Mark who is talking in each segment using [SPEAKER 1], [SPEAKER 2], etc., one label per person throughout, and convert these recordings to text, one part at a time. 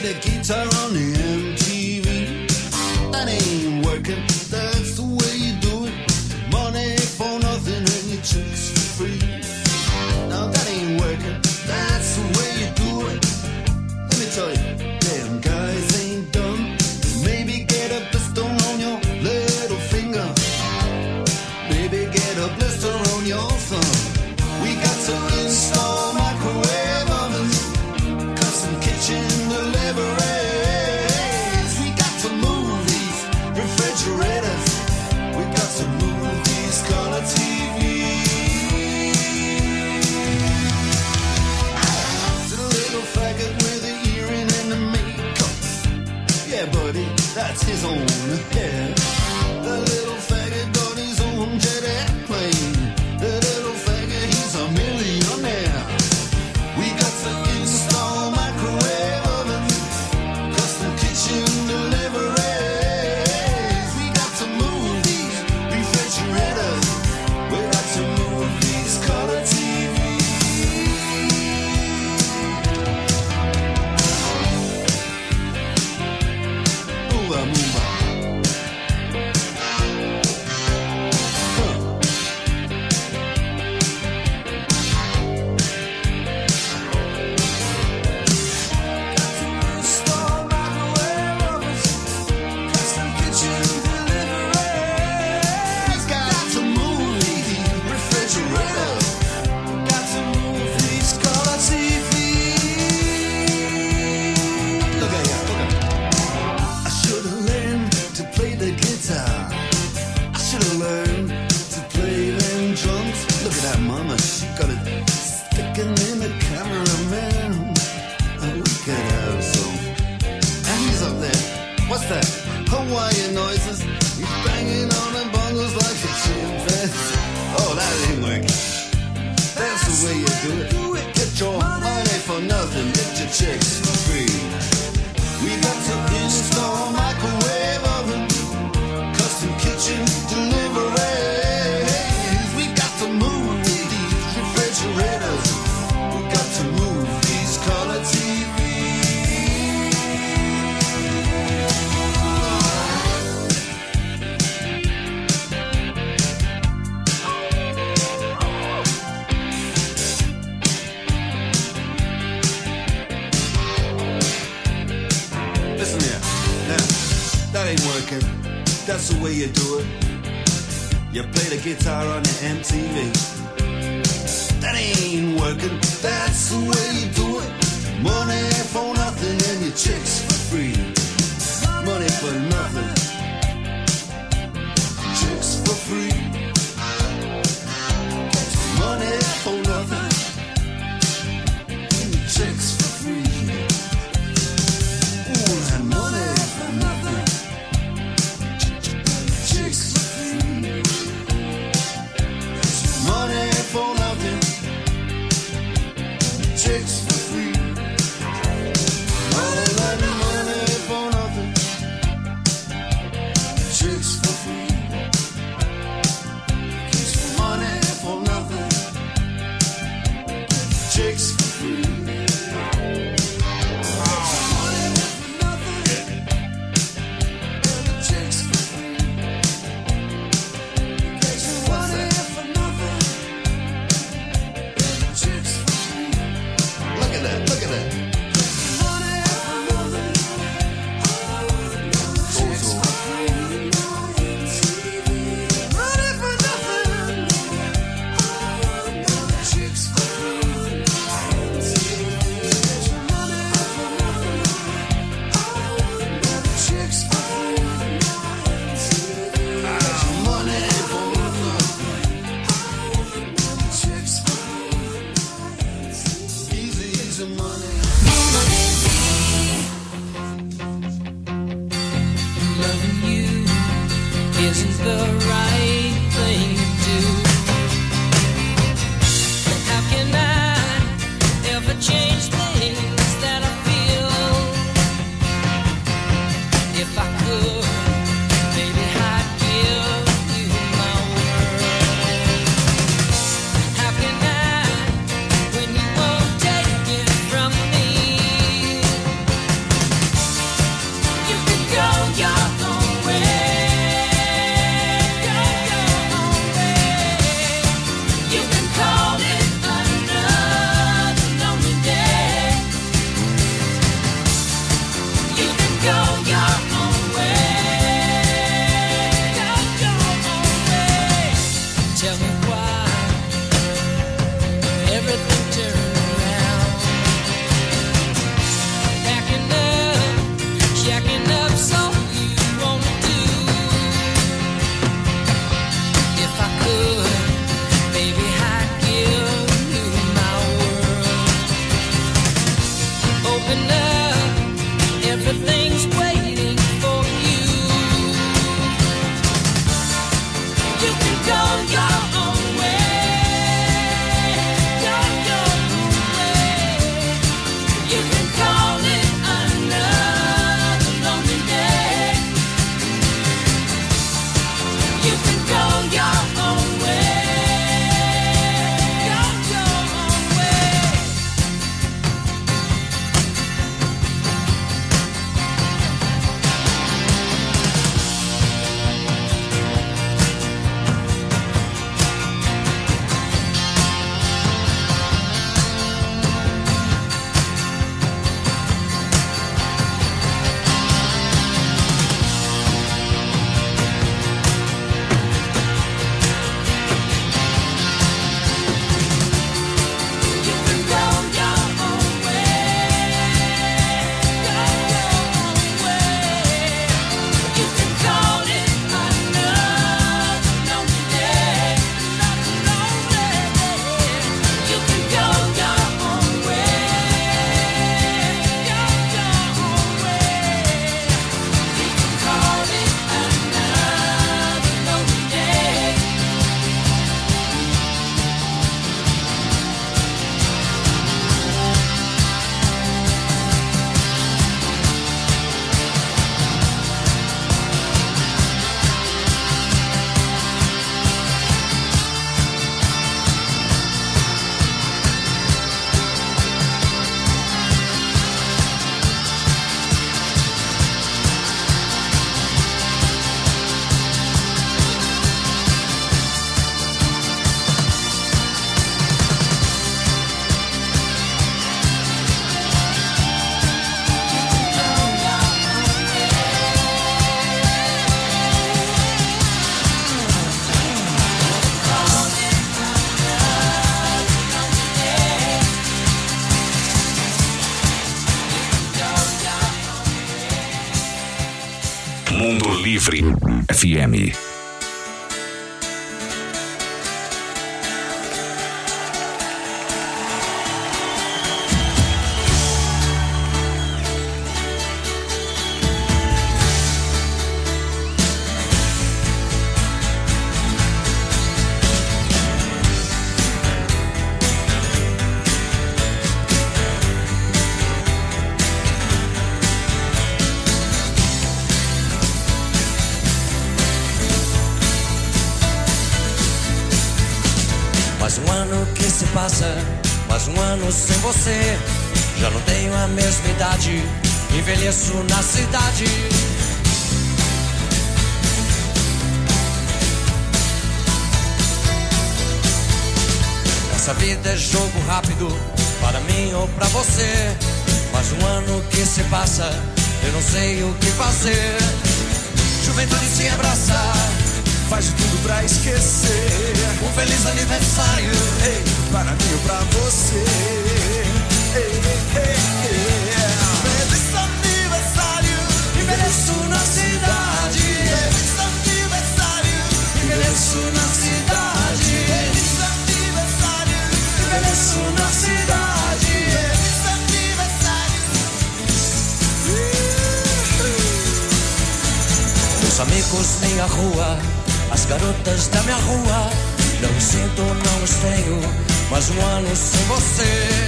[SPEAKER 1] the guitar on the MTV. That ain't working, that's the way you do it. Money for nothing and your chicks for free. Now that ain't working, that's the way you do it. Let me tell you, damn guys ain't dumb. Maybe get a blister on your little finger. Maybe get a blister on your thumb. We got to install microwave ovens, custom kitchen deliveries. We got to move these refrigerators. We got to move these color TVs. To the little faggot with the earring and the makeup. Yeah, buddy, that's his own hair. The little faggot got his own jet airplane. The little faggot, he's a millionaire. We got to install microwave ovens, custom kitchen deliveries. We got to move these refrigerators. We got to move these color TVs. Move on, move on. What's that? Hawaiian noises. He's banging on the bongos like a chimpanzee. Oh, that ain't working. That's the way you do it. Get your money for nothing. Get your chicks for free. We got to install microwave oven, custom kitchen deliveries. We got to move these refrigerators. We got to move these color TVs. Listen here, now, that ain't working. That's the way you do it. You play the guitar on the MTV. That ain't working. That's the way you do it. Money for nothing and your chicks for free. Money for nothing. Chicks for free. Money for nothing. And your chicks for free. Ooh, and money for nothing. Chicks for free. Money for nothing. Chicks for free. All I need.
[SPEAKER 2] Mundo Livre FM.
[SPEAKER 3] Mais um ano que se passa, mais um ano sem você. Já não tenho a mesma idade, envelheço na cidade. Essa vida é jogo rápido, para mim ou pra você. Mais um ano que se passa, eu não sei o que fazer. Juventude se abraça,
[SPEAKER 1] faz de tudo pra esquecer.
[SPEAKER 3] Um feliz aniversário,
[SPEAKER 1] ei, para mim ou pra você. Ei, ei, ei. Feliz aniversário,
[SPEAKER 3] envelheço na cidade.
[SPEAKER 1] Feliz aniversário,
[SPEAKER 3] envelheço na cidade.
[SPEAKER 1] Feliz aniversário,
[SPEAKER 3] envelheço na cidade.
[SPEAKER 1] Feliz aniversário.
[SPEAKER 3] Meus amigos, minha rua, as garotas da minha rua. Não os sinto, não os tenho, mais um ano sem você.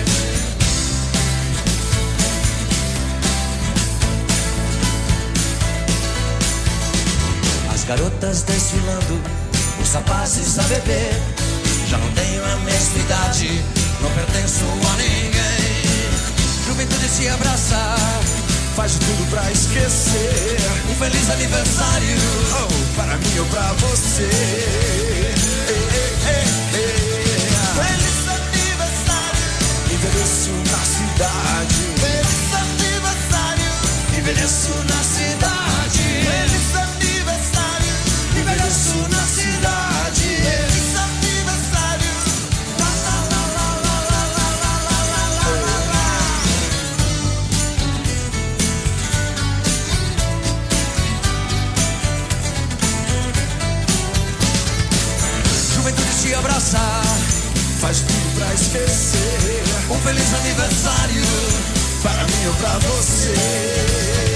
[SPEAKER 3] As garotas desfilando, os rapazes a beber. Já não tenho a mesma idade, não pertenço a ninguém. Juventude se abraça,
[SPEAKER 1] faz de tudo pra esquecer.
[SPEAKER 3] Um feliz aniversário,
[SPEAKER 1] oh, para mim ou pra você. Ei, ei, ei, ei. Feliz aniversário, envelheço na cidade. Feliz aniversário,
[SPEAKER 3] envelheço na cidade.
[SPEAKER 1] Feliz aniversário,
[SPEAKER 3] envelheço na cidade.
[SPEAKER 1] Feliz aniversário.
[SPEAKER 3] La la la la la la la la la la la. Juventude se abraça,
[SPEAKER 1] faz tudo pra esquecer.
[SPEAKER 3] Um feliz aniversário,
[SPEAKER 1] para mim ou pra você.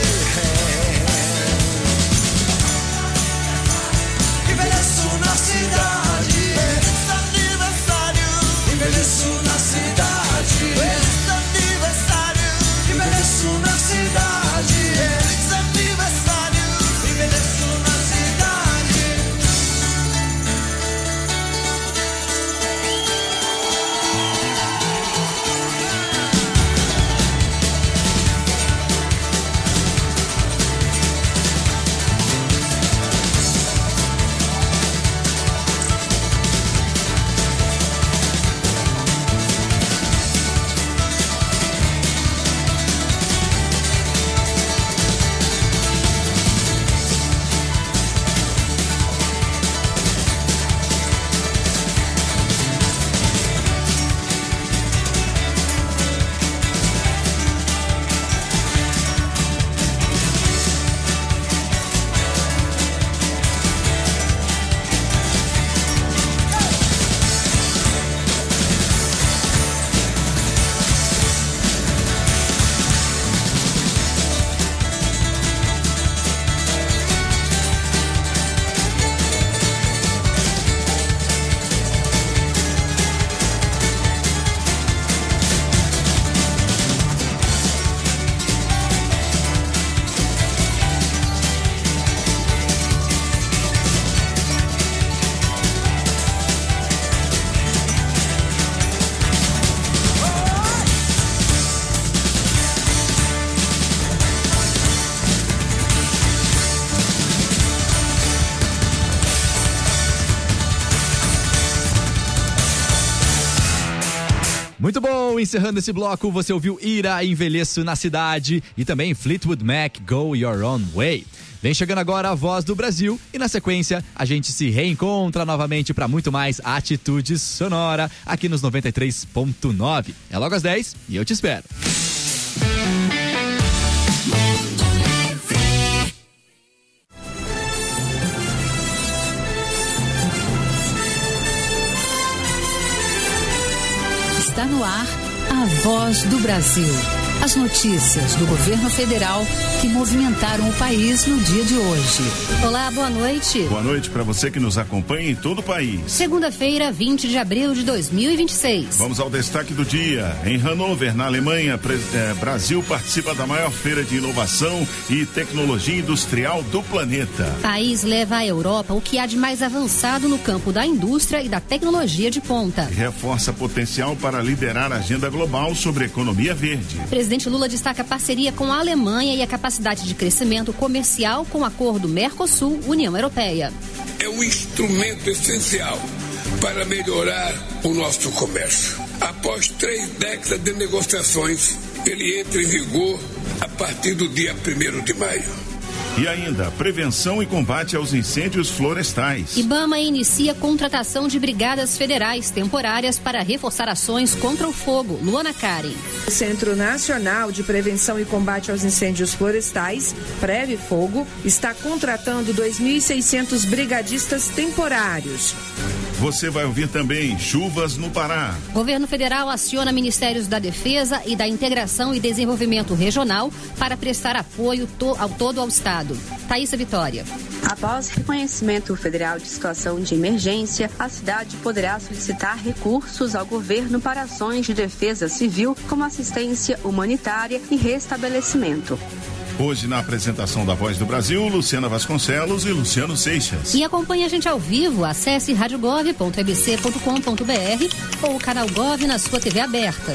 [SPEAKER 3] envelheço na cidade.
[SPEAKER 1] Feliz aniversário,
[SPEAKER 3] Envelheço na cidade.
[SPEAKER 1] feliz aniversário,
[SPEAKER 3] Envelheço na cidade.
[SPEAKER 1] feliz aniversário.
[SPEAKER 3] Envelheço na cidade.
[SPEAKER 4] Muito bom, encerrando esse bloco, você ouviu Ira, Envelheço na Cidade e também Fleetwood Mac, Go Your Own Way. Vem chegando agora a Voz do Brasil e na sequência a gente se reencontra novamente para muito mais Atitude Sonora aqui nos 93.9. É logo às 10 e eu te espero.
[SPEAKER 5] no ar, a Voz do Brasil. As notícias do governo federal que movimentaram o país no dia de hoje.
[SPEAKER 6] Olá, boa noite.
[SPEAKER 7] Boa noite para você que nos acompanha em todo o país.
[SPEAKER 6] Segunda-feira, 20 de abril de 2026.
[SPEAKER 7] Vamos ao destaque do dia. Em Hannover, na Alemanha, Brasil participa da maior feira de inovação e tecnologia industrial do planeta.
[SPEAKER 6] O país leva à Europa o que há de mais avançado no campo da indústria e da tecnologia de ponta.
[SPEAKER 7] E reforça potencial para liderar a agenda global sobre economia verde.
[SPEAKER 6] O presidente Lula destaca a parceria com a Alemanha e a capacidade de crescimento comercial com o acordo Mercosul-União Europeia.
[SPEAKER 8] É um instrumento essencial para melhorar o nosso comércio. Após 3 décadas de negociações, ele entra em vigor a partir do dia 1º de maio.
[SPEAKER 7] E ainda, prevenção e combate aos incêndios florestais.
[SPEAKER 6] IBAMA inicia contratação de brigadas federais temporárias para reforçar ações contra o fogo. Luana Karen.
[SPEAKER 9] O Centro Nacional de Prevenção e Combate aos Incêndios Florestais, Preve Fogo, está contratando 2.600 brigadistas temporários.
[SPEAKER 7] Você vai ouvir também chuvas no Pará.
[SPEAKER 6] Governo federal aciona Ministérios da Defesa e da Integração e Desenvolvimento Regional para prestar apoio ao Estado. Thaísa Vitória.
[SPEAKER 10] Após reconhecimento federal de situação de emergência, a cidade poderá solicitar recursos ao governo para ações de defesa civil, como assistência humanitária e restabelecimento.
[SPEAKER 7] Hoje, na apresentação da Voz do Brasil, Luciana Vasconcelos e Luciano Seixas.
[SPEAKER 6] E acompanhe a gente ao vivo. Acesse radiogov.ebc.com.br ou o canal Gov na sua TV aberta.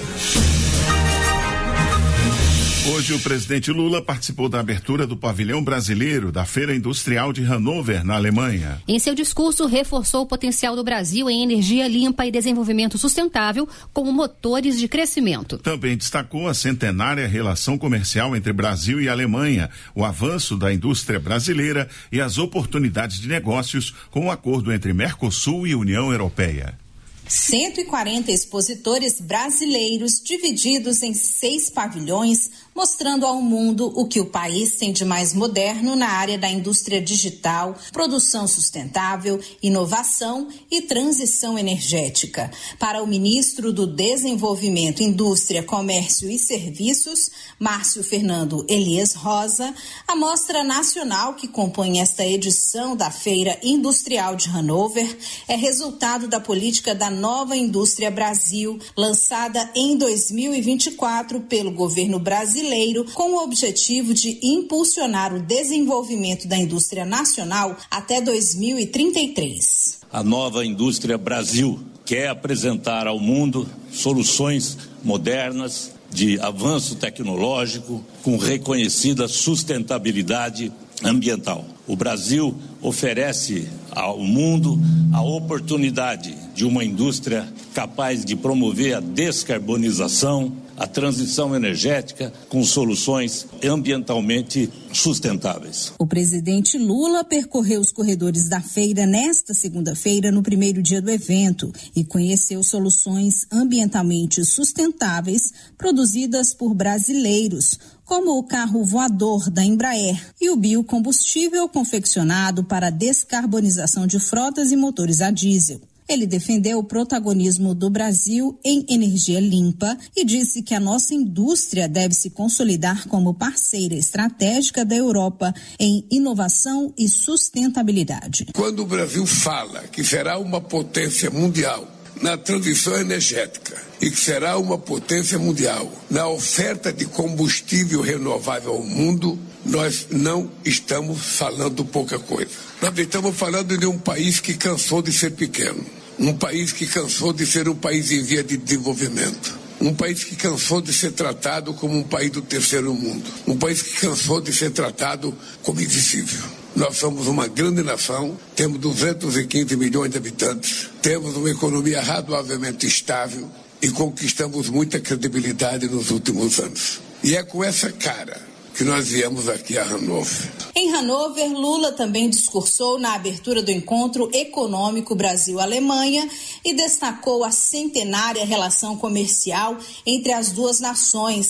[SPEAKER 7] Hoje, o presidente Lula participou da abertura do pavilhão brasileiro da Feira Industrial de Hannover, na Alemanha.
[SPEAKER 6] Em seu discurso, reforçou o potencial do Brasil em energia limpa e desenvolvimento sustentável como motores de crescimento.
[SPEAKER 7] Também destacou a centenária relação comercial entre Brasil e Alemanha, o avanço da indústria brasileira e as oportunidades de negócios com o acordo entre Mercosul e União Europeia.
[SPEAKER 11] 140 expositores brasileiros divididos em 6 pavilhões, mostrando ao mundo o que o país tem de mais moderno na área da indústria digital, produção sustentável, inovação e transição energética. Para o ministro do Desenvolvimento, Indústria, Comércio e Serviços, Márcio Fernando Elias Rosa, a mostra nacional que compõe esta edição da Feira Industrial de Hannover é resultado da política da Nova Indústria Brasil, lançada em 2024 pelo governo brasileiro, com o objetivo de impulsionar o desenvolvimento da indústria nacional até 2033.
[SPEAKER 12] A Nova Indústria Brasil quer apresentar ao mundo soluções modernas de avanço tecnológico com reconhecida sustentabilidade ambiental. O Brasil oferece ao mundo a oportunidade de uma indústria capaz de promover a descarbonização, a transição energética com soluções ambientalmente sustentáveis.
[SPEAKER 13] O presidente Lula percorreu os corredores da feira nesta segunda-feira, no primeiro dia do evento, e conheceu soluções ambientalmente sustentáveis produzidas por brasileiros, como o carro voador da Embraer e o biocombustível confeccionado para a descarbonização de frotas e motores a diesel. Ele defendeu o protagonismo do Brasil em energia limpa e disse que a nossa indústria deve se consolidar como parceira estratégica da Europa em inovação e sustentabilidade.
[SPEAKER 8] Quando o Brasil fala que será uma potência mundial na transição energética e que será uma potência mundial na oferta de combustível renovável ao mundo, nós não estamos falando pouca coisa. Nós estamos falando de um país que cansou de ser pequeno, um país que cansou de ser um país em via de desenvolvimento, um país que cansou de ser tratado como um país do terceiro mundo, um país que cansou de ser tratado como invisível. Nós somos uma grande nação, temos 215 milhões de habitantes, temos uma economia razoavelmente estável e conquistamos muita credibilidade nos últimos anos. E é com essa cara que nós viemos aqui a Hannover.
[SPEAKER 11] Em Hannover, Lula também discursou na abertura do encontro econômico Brasil-Alemanha e destacou a centenária relação comercial entre as duas nações.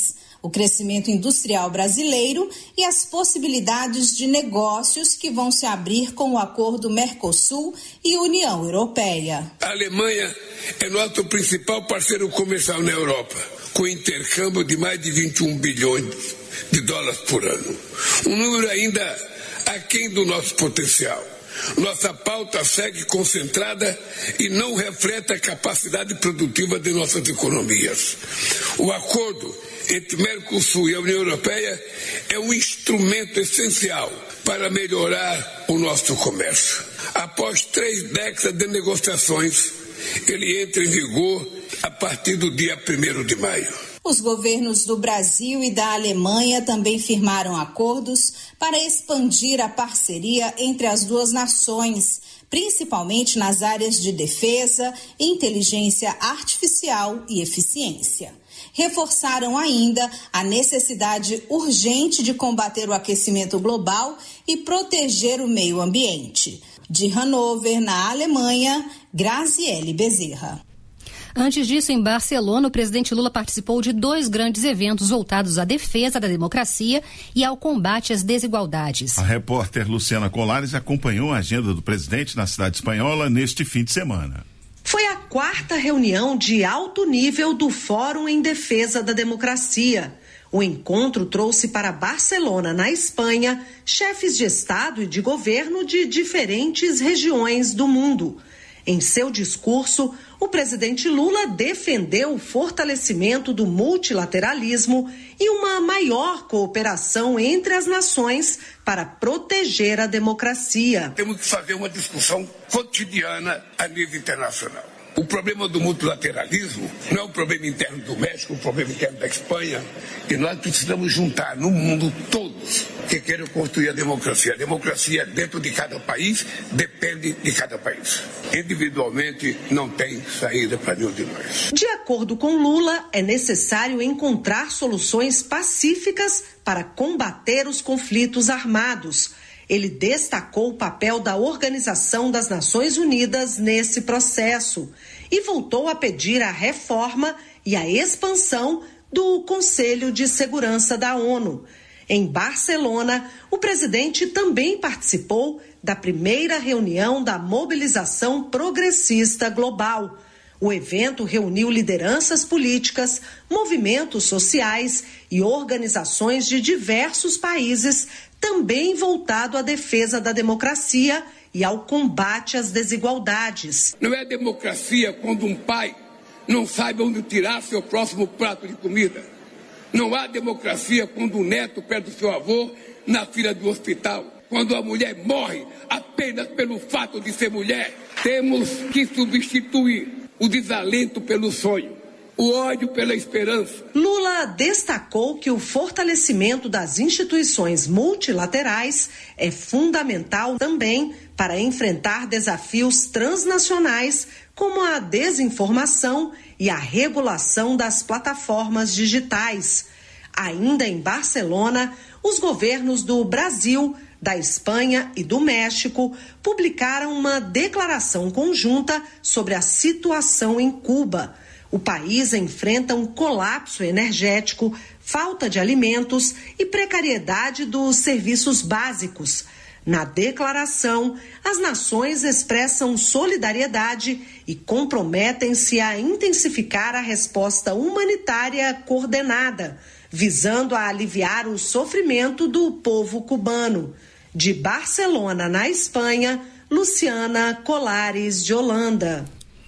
[SPEAKER 11] o crescimento industrial brasileiro e as possibilidades de negócios que vão se abrir com o acordo Mercosul e União Europeia.
[SPEAKER 8] A Alemanha é nosso principal parceiro comercial na Europa, com intercâmbio de mais de 21 bilhões de dólares por ano. Um número ainda aquém do nosso potencial. Nossa pauta segue concentrada e não reflete a capacidade produtiva de nossas economias. O acordo entre Mercosul e a União Europeia é um instrumento essencial para melhorar o nosso comércio. Após 3 décadas de negociações, ele entra em vigor a partir do dia 1º de maio.
[SPEAKER 11] Os governos do Brasil e da Alemanha também firmaram acordos para expandir a parceria entre as duas nações, principalmente nas áreas de defesa, inteligência artificial e eficiência. Reforçaram ainda a necessidade urgente de combater o aquecimento global e proteger o meio ambiente. De Hannover, na Alemanha, Graziele Bezerra.
[SPEAKER 6] Antes disso, em Barcelona, o presidente Lula participou de 2 grandes eventos voltados à defesa da democracia e ao combate às desigualdades.
[SPEAKER 7] A repórter Luciana Colares acompanhou a agenda do presidente na cidade espanhola neste fim de semana.
[SPEAKER 14] Foi a 4ª reunião de alto nível do Fórum em Defesa da Democracia. O encontro trouxe para Barcelona, na Espanha, chefes de Estado e de governo de diferentes regiões do mundo. Em seu discurso, o presidente Lula defendeu o fortalecimento do multilateralismo e uma maior cooperação entre as nações para proteger a democracia.
[SPEAKER 8] Temos que fazer uma discussão cotidiana a nível internacional. O problema do multilateralismo não é um problema interno do México, um problema interno da Espanha, e nós precisamos juntar no mundo todos que queiram construir a democracia. A democracia dentro de cada país depende de cada país. Individualmente não tem saída para nenhum de nós.
[SPEAKER 14] De acordo com Lula, é necessário encontrar soluções pacíficas para combater os conflitos armados. Ele destacou o papel da Organização das Nações Unidas nesse processo e voltou a pedir a reforma e a expansão do Conselho de Segurança da ONU. Em Barcelona, o presidente também participou da primeira reunião da Mobilização Progressista Global. O evento reuniu lideranças políticas, movimentos sociais e organizações de diversos países, também voltado à defesa da democracia e ao combate às desigualdades.
[SPEAKER 8] Não é democracia quando um pai não sabe onde tirar seu próximo prato de comida. Não há democracia quando o neto perde o seu avô na fila do hospital. Quando a mulher morre apenas pelo fato de ser mulher. Temos que substituir o desalento pelo sonho, o ódio pela esperança.
[SPEAKER 14] Lula destacou que o fortalecimento das instituições multilaterais é fundamental também para enfrentar desafios transnacionais como a desinformação e a regulação das plataformas digitais. Ainda em Barcelona, os governos do Brasil, da Espanha e do México publicaram uma declaração conjunta sobre a situação em Cuba. O país enfrenta um colapso energético, falta de alimentos e precariedade dos serviços básicos. Na declaração, as nações expressam solidariedade e comprometem-se a intensificar a resposta humanitária coordenada, visando a aliviar o sofrimento do povo cubano. De Barcelona, na Espanha, Luciana Colares de Holanda.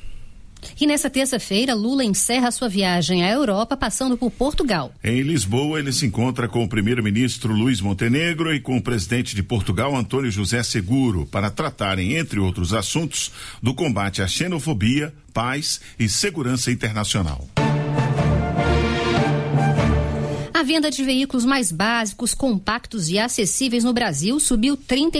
[SPEAKER 6] E nessa terça-feira, Lula encerra sua viagem à Europa, passando por Portugal.
[SPEAKER 7] Em Lisboa, ele se encontra com o primeiro-ministro Luís Montenegro e com o presidente de Portugal, António José Seguro, para tratarem, entre outros assuntos, do combate à xenofobia, paz e segurança internacional.
[SPEAKER 6] A venda de veículos mais básicos, compactos e acessíveis no Brasil subiu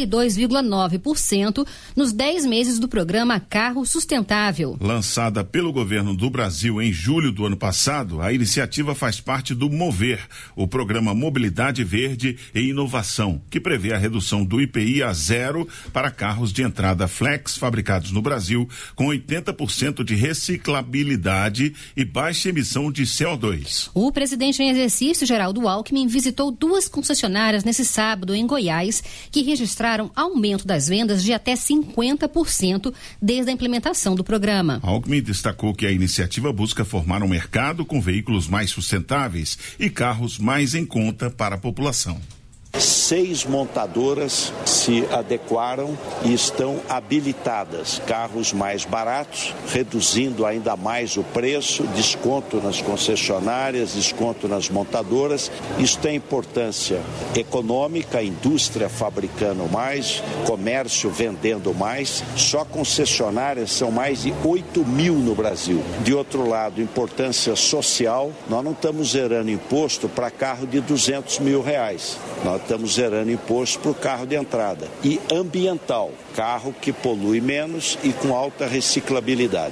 [SPEAKER 6] 32,9% nos 10 meses do programa Carro Sustentável.
[SPEAKER 7] Lançada pelo governo do Brasil em julho do ano passado, a iniciativa faz parte do MOVER, o Programa Mobilidade Verde e Inovação, que prevê a redução do IPI a 0 para carros de entrada flex fabricados no Brasil, com 80% de reciclabilidade e baixa emissão de CO2.
[SPEAKER 6] O presidente em exercício, Geraldo Geraldo Alckmin visitou 2 concessionárias nesse sábado em Goiás, que registraram aumento das vendas de até 50% desde a implementação do programa.
[SPEAKER 7] Alckmin destacou que a iniciativa busca formar um mercado com veículos mais sustentáveis e carros mais em conta para a população.
[SPEAKER 15] 6 montadoras se adequaram e estão habilitadas. Carros mais baratos, reduzindo ainda mais o preço, desconto nas concessionárias, desconto nas montadoras. Isso tem importância econômica, a indústria fabricando mais, comércio vendendo mais. Só concessionárias são mais de 8.000 no Brasil. De outro lado, importância social, nós não estamos zerando imposto para carro de R$200 mil. Nós estamos zerando imposto para o carro de entrada. E ambiental, carro que polui menos e com alta reciclabilidade.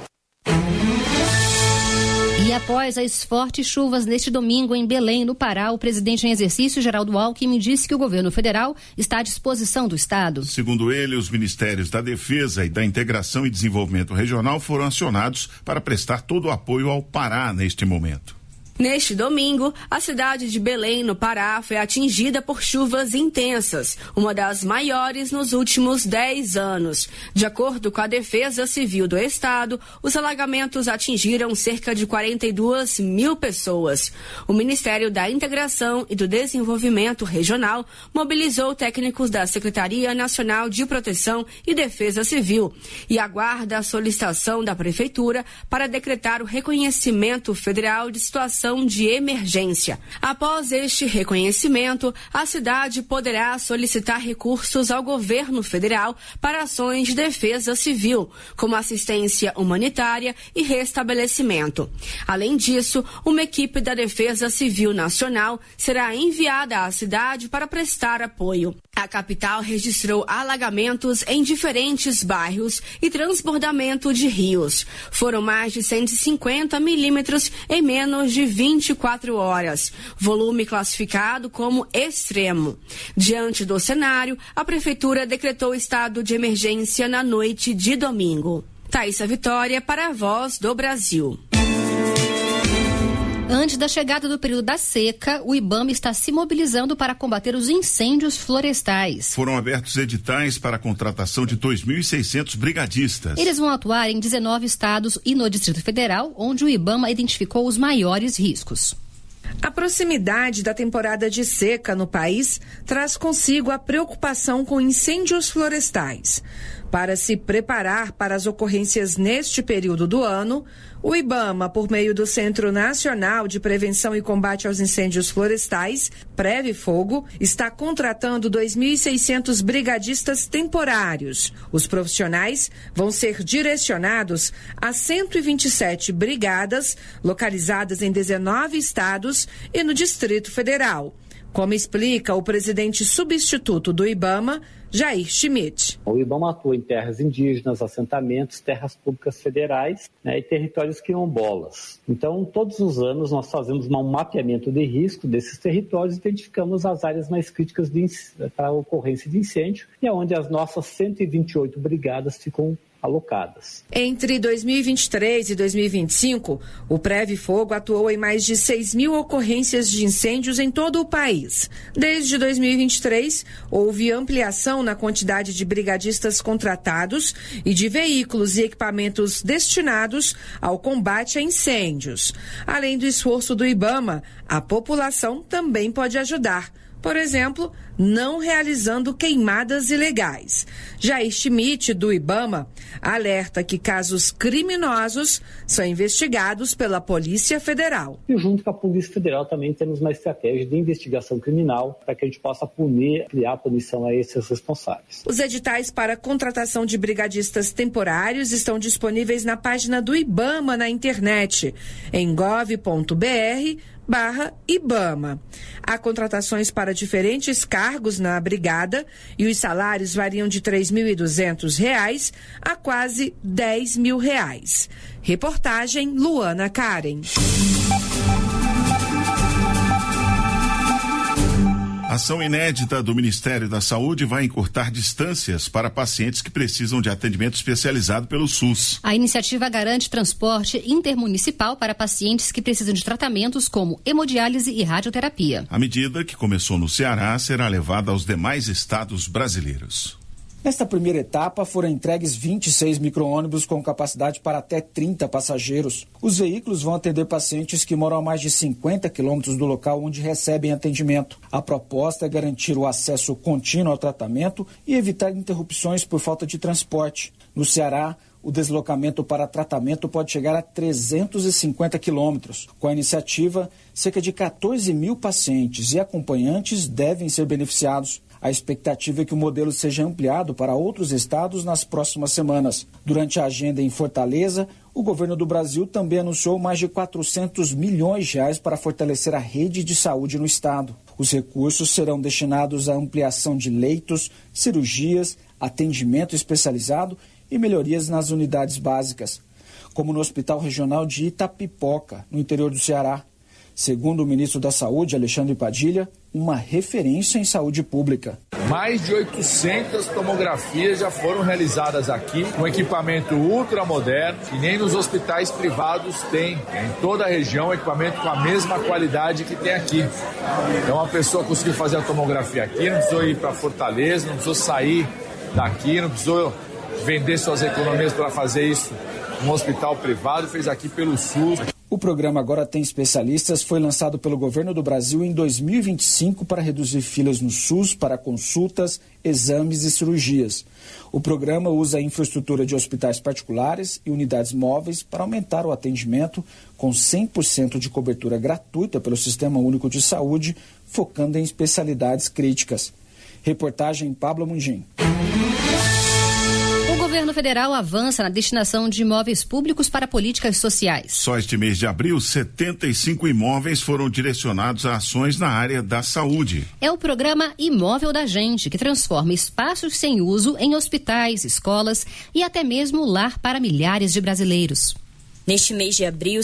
[SPEAKER 6] E após as fortes chuvas neste domingo em Belém, no Pará, o presidente em exercício, Geraldo Alckmin, disse que o governo federal está à disposição do Estado.
[SPEAKER 7] Segundo ele, os Ministérios da Defesa e da Integração e Desenvolvimento Regional foram acionados para prestar todo o apoio ao Pará neste momento.
[SPEAKER 16] Neste domingo, a cidade de Belém, no Pará, foi atingida por chuvas intensas, uma das maiores nos últimos 10 anos. De acordo com a Defesa Civil do Estado, os alagamentos atingiram cerca de 42 mil pessoas. O Ministério da Integração e do Desenvolvimento Regional mobilizou técnicos da Secretaria Nacional de Proteção e Defesa Civil e aguarda a solicitação da Prefeitura para decretar o reconhecimento federal de situação de emergência. Após este reconhecimento, a cidade poderá solicitar recursos ao governo federal para ações de defesa civil, como assistência humanitária e restabelecimento. Além disso, uma equipe da Defesa Civil Nacional será enviada à cidade para prestar apoio. A capital registrou alagamentos em diferentes bairros e transbordamento de rios. Foram mais de 150 milímetros em menos de 24 horas, volume classificado como extremo. Diante do cenário, a Prefeitura decretou estado de emergência na noite de domingo. Thaísa Vitória para a Voz do Brasil.
[SPEAKER 6] Antes da chegada do período da seca, o IBAMA está se mobilizando para combater os incêndios florestais.
[SPEAKER 7] Foram abertos editais para a contratação de 2.600 brigadistas.
[SPEAKER 6] Eles vão atuar em 19 estados e no Distrito Federal, onde o IBAMA identificou os maiores riscos.
[SPEAKER 9] A proximidade da temporada de seca no país traz consigo a preocupação com incêndios florestais. Para se preparar para as ocorrências neste período do ano, o IBAMA, por meio do Centro Nacional de Prevenção e Combate aos Incêndios Florestais, Preve Fogo, está contratando 2.600 brigadistas temporários. Os profissionais vão ser direcionados a 127 brigadas, localizadas em 19 estados e no Distrito Federal, como explica o presidente substituto do IBAMA, Jair Schmidt.
[SPEAKER 17] O IBAMA atua em terras indígenas, assentamentos, terras públicas federais, e territórios quilombolas. Então, todos os anos nós fazemos um mapeamento de risco desses territórios e identificamos as áreas mais críticas para a ocorrência de incêndio e é onde as nossas 128 brigadas ficam alocadas.
[SPEAKER 9] Entre 2023 e 2025, o Preve Fogo atuou em mais de 6.000 ocorrências de incêndios em todo o país. Desde 2023, houve ampliação na quantidade de brigadistas contratados e de veículos e equipamentos destinados ao combate a incêndios. Além do esforço do IBAMA, a população também pode ajudar. Por exemplo, não realizando queimadas ilegais. Jair Schmidt, do IBAMA, alerta que casos criminosos são investigados pela Polícia Federal.
[SPEAKER 17] E junto com a Polícia Federal também temos uma estratégia de investigação criminal para que a gente possa punir, criar punição a esses responsáveis.
[SPEAKER 9] Os editais para contratação de brigadistas temporários estão disponíveis na página do IBAMA na internet, em gov.br/IBAMA. Há contratações para diferentes cargos na brigada e os salários variam de R$ 3.200 a quase R$ 10.000. Reportagem Luana Karen.
[SPEAKER 7] Ação inédita do Ministério da Saúde vai encurtar distâncias para pacientes que precisam de atendimento especializado pelo SUS.
[SPEAKER 6] A iniciativa garante transporte intermunicipal para pacientes que precisam de tratamentos como hemodiálise e radioterapia.
[SPEAKER 7] A medida, que começou no Ceará, será levada aos demais estados brasileiros.
[SPEAKER 18] Nesta primeira etapa, foram entregues 26 micro-ônibus com capacidade para até 30 passageiros. Os veículos vão atender pacientes que moram a mais de 50 quilômetros do local onde recebem atendimento. A proposta é garantir o acesso contínuo ao tratamento e evitar interrupções por falta de transporte. No Ceará, o deslocamento para tratamento pode chegar a 350 quilômetros. Com a iniciativa, cerca de 14 mil pacientes e acompanhantes devem ser beneficiados. A expectativa é que o modelo seja ampliado para outros estados nas próximas semanas. Durante a agenda em Fortaleza, o governo do Brasil também anunciou mais de 400 milhões de reais para fortalecer a rede de saúde no estado. Os recursos serão destinados à ampliação de leitos, cirurgias, atendimento especializado e melhorias nas unidades básicas, como no Hospital Regional de Itapipoca, no interior do Ceará. Segundo o ministro da Saúde, Alexandre Padilha, uma referência em saúde pública.
[SPEAKER 19] Mais de 800 tomografias já foram realizadas aqui, com equipamento ultramoderno, que nem nos hospitais privados tem. Em toda a região, equipamento com a mesma qualidade que tem aqui. Então, a pessoa conseguiu fazer a tomografia aqui, não precisou ir para Fortaleza, não precisou sair daqui, não precisou vender suas economias para fazer isso num hospital privado, fez aqui pelo SUS.
[SPEAKER 18] O programa Agora Tem Especialistas foi lançado pelo governo do Brasil em 2025 para reduzir filas no SUS para consultas, exames e cirurgias. O programa usa a infraestrutura de hospitais particulares e unidades móveis para aumentar o atendimento com 100% de cobertura gratuita pelo Sistema Único de Saúde, focando em especialidades críticas. Reportagem Pablo Mungim.
[SPEAKER 6] O governo federal avança na destinação de imóveis públicos para políticas sociais.
[SPEAKER 7] Só este mês de abril, 75 imóveis foram direcionados a ações na área da saúde.
[SPEAKER 6] É o programa Imóvel da Gente, que transforma espaços sem uso em hospitais, escolas e até mesmo lar para milhares de brasileiros.
[SPEAKER 20] Neste mês de abril,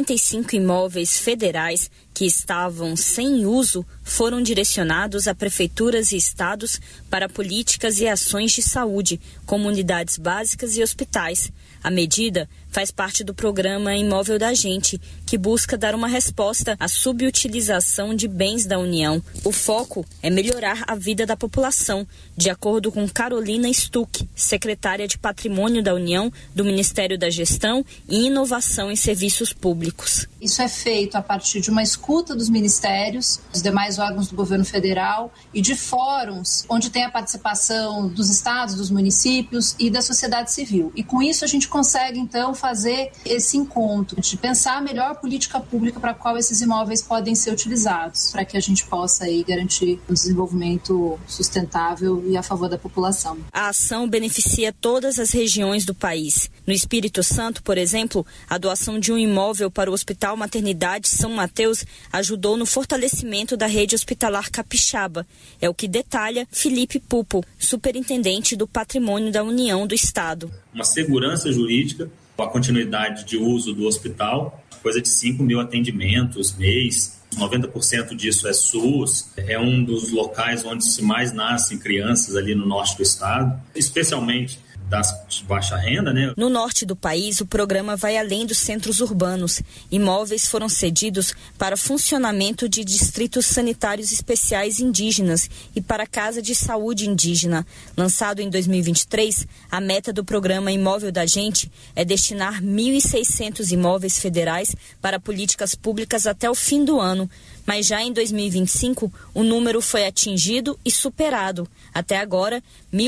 [SPEAKER 20] 75 imóveis federais que estavam sem uso foram direcionados a prefeituras e estados para políticas e ações de saúde, como unidades básicas e hospitais. A medida faz parte do programa Imóvel da Gente, que busca dar uma resposta à subutilização de bens da União. O foco é melhorar a vida da população, de acordo com Carolina Stuck, secretária de Patrimônio da União, do Ministério da Gestão e Inovação em Serviços Públicos.
[SPEAKER 21] Isso é feito a partir de uma escuta dos ministérios, dos demais órgãos do governo federal e de fóruns onde tem a participação dos estados, dos municípios e da sociedade civil. E com isso a gente consegue, então, fazer esse encontro, de pensar a melhor política pública para a qual esses imóveis podem ser utilizados, para que a gente possa aí garantir um desenvolvimento sustentável e a favor da população.
[SPEAKER 20] A ação beneficia todas as regiões do país. No Espírito Santo, por exemplo, a doação de um imóvel para o Hospital Maternidade São Mateus ajudou no fortalecimento da rede hospitalar capixaba. É o que detalha Felipe Pupo, superintendente do Patrimônio da União do Estado.
[SPEAKER 22] Uma segurança jurídica, a continuidade de uso do hospital, coisa de 5 mil atendimentos mês, 90% disso é SUS, é um dos locais onde se mais nascem crianças ali no norte do estado, especialmente das de baixa renda, né?
[SPEAKER 20] No norte do país, o programa vai além dos centros urbanos. Imóveis foram cedidos para funcionamento de distritos sanitários especiais indígenas e para casa de saúde indígena. Lançado em 2023, a meta do programa Imóvel da Gente é destinar 1.600 imóveis federais para políticas públicas até o fim do ano. Mas já em 2025, o número foi atingido e superado. Até agora,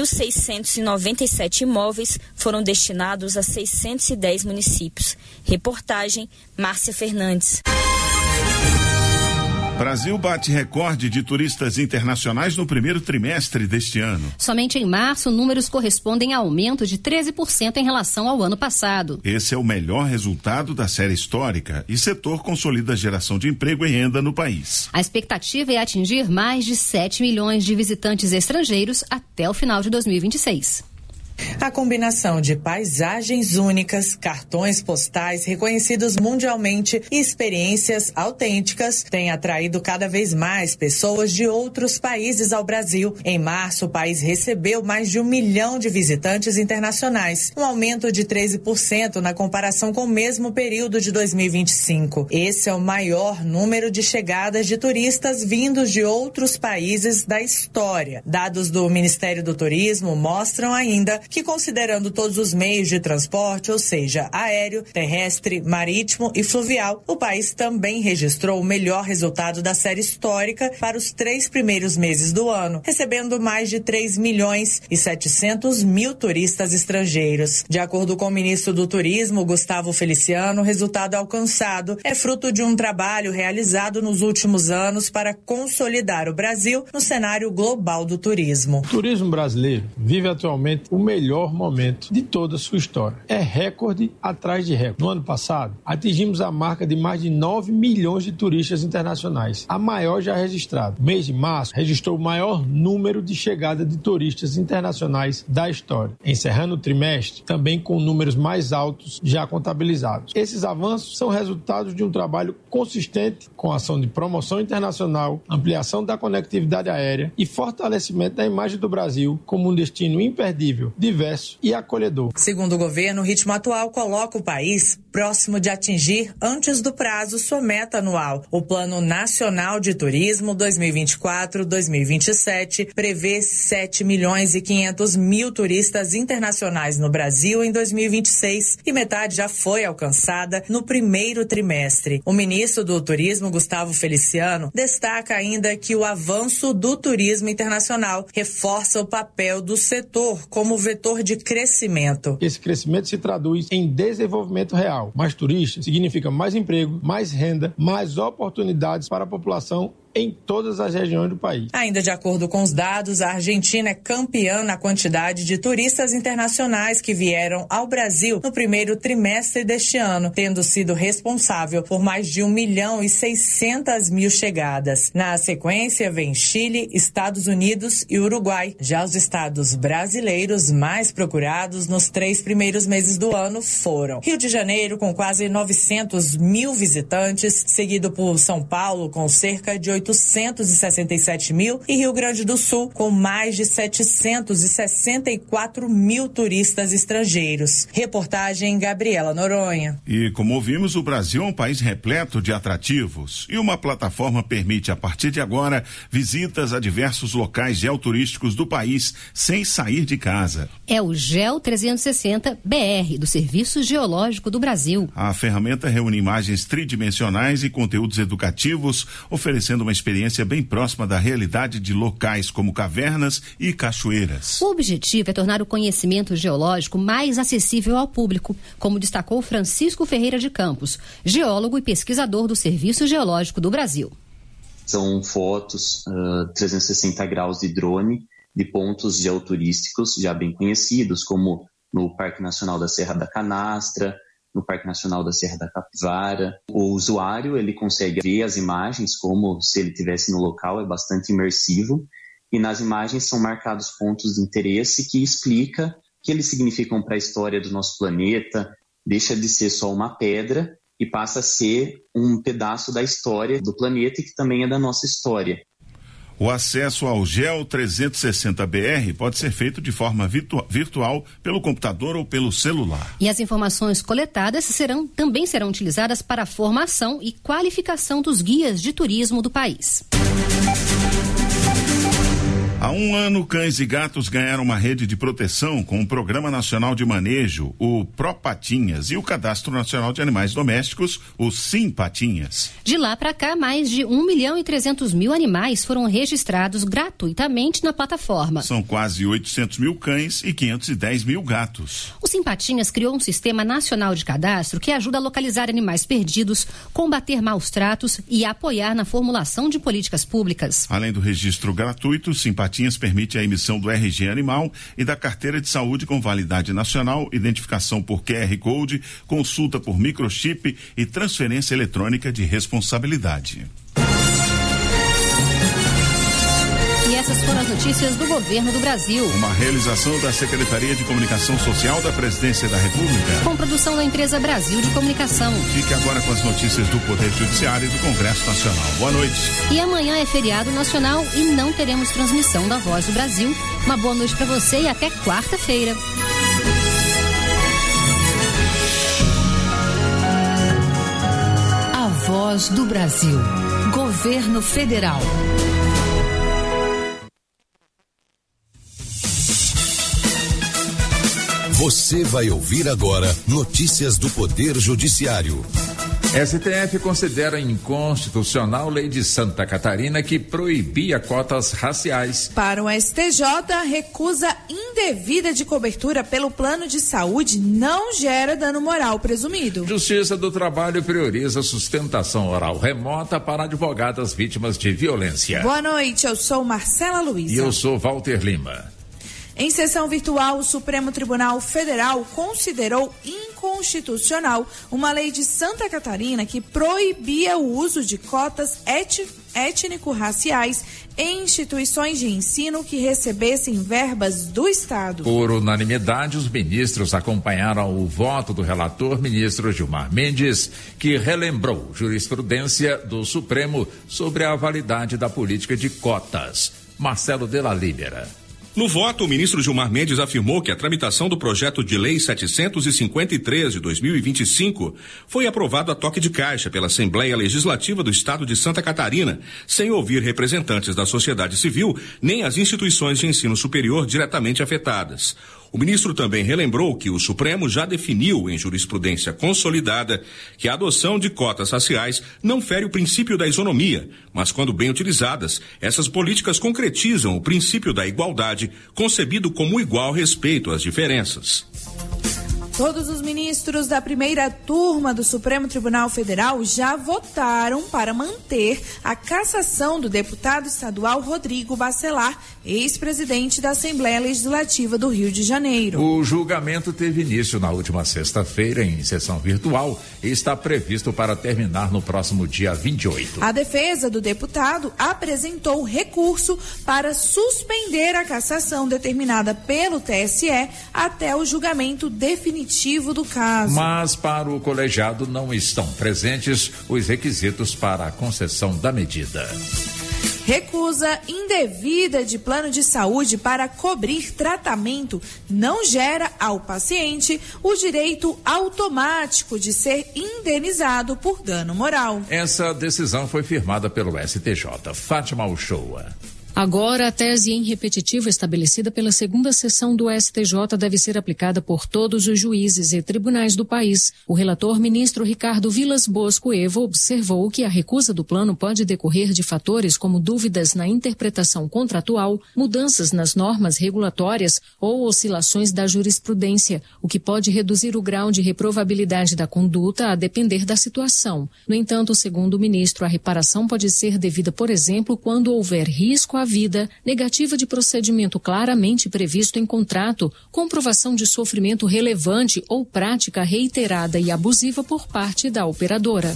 [SPEAKER 20] 1.697 imóveis foram destinados a 610 municípios. Reportagem, Márcia Fernandes.
[SPEAKER 7] Brasil bate recorde de turistas internacionais no primeiro trimestre deste ano.
[SPEAKER 6] Somente em março, números correspondem a aumento de 13% em relação ao ano passado.
[SPEAKER 7] Esse é o melhor resultado da série histórica e setor consolida a geração de emprego e renda no país.
[SPEAKER 6] A expectativa é atingir mais de 7 milhões de visitantes estrangeiros até o final de 2026.
[SPEAKER 1] A combinação de paisagens únicas, cartões postais reconhecidos mundialmente e experiências autênticas tem atraído cada vez mais pessoas de outros países ao Brasil. Em março, o país recebeu mais de 1 milhão de visitantes internacionais, um aumento de 13% na comparação com o mesmo período de 2025. Esse é o maior número de chegadas de turistas vindos de outros países da história. Dados do Ministério do Turismo mostram ainda que, considerando todos os meios de transporte, ou seja, aéreo, terrestre, marítimo e fluvial, o país também registrou o melhor resultado da série histórica para os 3 primeiros meses do ano, recebendo mais de 3.700.000 turistas estrangeiros. De acordo com o ministro do Turismo, Gustavo Feliciano, o resultado alcançado é fruto de um trabalho realizado nos últimos anos para consolidar o Brasil no cenário global do turismo.
[SPEAKER 2] O turismo brasileiro vive atualmente o melhor momento de toda a sua história. É recorde atrás de recorde. No ano passado, atingimos a marca de mais de 9 milhões de turistas internacionais, a maior já registrada. O mês de março registrou o maior número de chegada de turistas internacionais da história, encerrando o trimestre também com números mais altos já contabilizados. Esses avanços são resultados de um trabalho consistente com ação de promoção internacional, ampliação da conectividade aérea e fortalecimento da imagem do Brasil como um destino imperdível, diverso e acolhedor.
[SPEAKER 1] Segundo o governo, o ritmo atual coloca o país próximo de atingir, antes do prazo, sua meta anual. O Plano Nacional de Turismo 2024-2027 prevê 7.500.000 turistas internacionais no Brasil em 2026 e metade já foi alcançada no primeiro trimestre. O ministro do Turismo, Gustavo Feliciano, destaca ainda que o avanço do turismo internacional reforça o papel do setor como vetor de crescimento.
[SPEAKER 2] Esse crescimento se traduz em desenvolvimento real. Mais turistas significa mais emprego, mais renda, mais oportunidades para a população em todas as regiões do país.
[SPEAKER 1] Ainda de acordo com os dados, a Argentina é campeã na quantidade de turistas internacionais que vieram ao Brasil no primeiro trimestre deste ano, tendo sido responsável por mais de 1.600.000 chegadas. Na sequência, vem Chile, Estados Unidos e Uruguai. Já os estados brasileiros mais procurados nos 3 primeiros meses do ano foram Rio de Janeiro, com quase 900.000 visitantes, seguido por São Paulo, com cerca de 867.000 e Rio Grande do Sul, com mais de 764.000 turistas estrangeiros. Reportagem Gabriela Noronha.
[SPEAKER 7] E como ouvimos, o Brasil é um país repleto de atrativos e uma plataforma permite, a partir de agora, visitas a diversos locais geoturísticos do país sem sair de casa.
[SPEAKER 6] É o GEO 360 BR, do Serviço Geológico do Brasil.
[SPEAKER 7] A ferramenta reúne imagens tridimensionais e conteúdos educativos, oferecendo uma experiência bem próxima da realidade de locais como cavernas e cachoeiras.
[SPEAKER 6] O objetivo é tornar o conhecimento geológico mais acessível ao público, como destacou Francisco Ferreira de Campos, geólogo e pesquisador do Serviço Geológico do Brasil.
[SPEAKER 23] São fotos 360 graus de drone de pontos geoturísticos já bem conhecidos, como no Parque Nacional da Serra da Canastra, no Parque Nacional da Serra da Capivara. O usuário ele consegue ver as imagens como se ele estivesse no local, é bastante imersivo, e nas imagens são marcados pontos de interesse que explica o que eles significam para a história do nosso planeta, deixa de ser só uma pedra e passa a ser um pedaço da história do planeta e que também é da nossa história.
[SPEAKER 7] O acesso ao GEO 360 BR pode ser feito de forma virtual pelo computador ou pelo celular.
[SPEAKER 6] E as informações coletadas também serão utilizadas para a formação e qualificação dos guias de turismo do país.
[SPEAKER 7] Há um ano, cães e gatos ganharam uma rede de proteção com o Programa Nacional de Manejo, o ProPatinhas, e o Cadastro Nacional de Animais Domésticos, o SimPatinhas.
[SPEAKER 6] De lá para cá, mais de 1.300.000 animais foram registrados gratuitamente na plataforma.
[SPEAKER 7] São quase 800.000 cães e 510.000 gatos.
[SPEAKER 6] O SimPatinhas criou um sistema nacional de cadastro que ajuda a localizar animais perdidos, combater maus tratos e apoiar na formulação de políticas públicas.
[SPEAKER 7] Além do registro gratuito, o SimPatinhas permite a emissão do RG animal e da carteira de saúde com validade nacional, identificação por QR Code, consulta por microchip e transferência eletrônica de responsabilidade.
[SPEAKER 6] E essas foram as notícias do governo do Brasil.
[SPEAKER 7] Uma realização da Secretaria de Comunicação Social da Presidência da República.
[SPEAKER 6] Com produção da empresa Brasil de Comunicação.
[SPEAKER 7] Fique agora com as notícias do Poder Judiciário e do Congresso Nacional. Boa noite.
[SPEAKER 6] E amanhã é feriado nacional e não teremos transmissão da Voz do Brasil. Uma boa noite para você e até quarta-feira.
[SPEAKER 3] A Voz do Brasil. Governo Federal.
[SPEAKER 4] Você vai ouvir agora notícias do Poder Judiciário.
[SPEAKER 5] STF considera inconstitucional lei de Santa Catarina que proibia cotas raciais.
[SPEAKER 24] Para o STJ, recusa indevida de cobertura pelo plano de saúde não gera dano moral presumido.
[SPEAKER 5] Justiça do Trabalho prioriza sustentação oral remota para advogadas vítimas de violência.
[SPEAKER 24] Boa noite, eu sou Marcela Luiza.
[SPEAKER 5] E eu sou Walter Lima.
[SPEAKER 24] Em sessão virtual, o Supremo Tribunal Federal considerou inconstitucional uma lei de Santa Catarina que proibia o uso de cotas étnico-raciais em instituições de ensino que recebessem verbas do Estado.
[SPEAKER 5] Por unanimidade, os ministros acompanharam o voto do relator, ministro Gilmar Mendes, que relembrou jurisprudência do Supremo sobre a validade da política de cotas. Marcelo de la Libera.
[SPEAKER 25] No voto, o ministro Gilmar Mendes afirmou que a tramitação do projeto de lei 753 de 2025 foi aprovado a toque de caixa pela Assembleia Legislativa do Estado de Santa Catarina, sem ouvir representantes da sociedade civil nem as instituições de ensino superior diretamente afetadas. O ministro também relembrou que o Supremo já definiu em jurisprudência consolidada que a adoção de cotas raciais não fere o princípio da isonomia, mas quando bem utilizadas, essas políticas concretizam o princípio da igualdade, concebido como igual respeito às diferenças.
[SPEAKER 24] Todos os ministros da primeira turma do Supremo Tribunal Federal já votaram para manter a cassação do deputado estadual Rodrigo Bacelar, ex-presidente da Assembleia Legislativa do Rio de Janeiro.
[SPEAKER 5] O julgamento teve início na última sexta-feira em sessão virtual e está previsto para terminar no próximo dia 28.
[SPEAKER 24] A defesa do deputado apresentou recurso para suspender a cassação determinada pelo TSE até o julgamento definitivo do caso.
[SPEAKER 5] Mas para o colegiado não estão presentes os requisitos para a concessão da medida.
[SPEAKER 24] Recusa indevida de plano de saúde para cobrir tratamento não gera ao paciente o direito automático de ser indenizado por dano moral.
[SPEAKER 5] Essa decisão foi firmada pelo STJ. Fátima Uchoa.
[SPEAKER 26] Agora, a tese em repetitiva estabelecida pela segunda sessão do STJ deve ser aplicada por todos os juízes e tribunais do país. O relator ministro Ricardo Vilas Boas Cueva observou que a recusa do plano pode decorrer de fatores como dúvidas na interpretação contratual, mudanças nas normas regulatórias ou oscilações da jurisprudência, o que pode reduzir o grau de reprovabilidade da conduta a depender da situação. No entanto, segundo o ministro, a reparação pode ser devida, por exemplo, quando houver risco à vida, negativa de procedimento claramente previsto em contrato, comprovação de sofrimento relevante ou prática reiterada e abusiva por parte da operadora.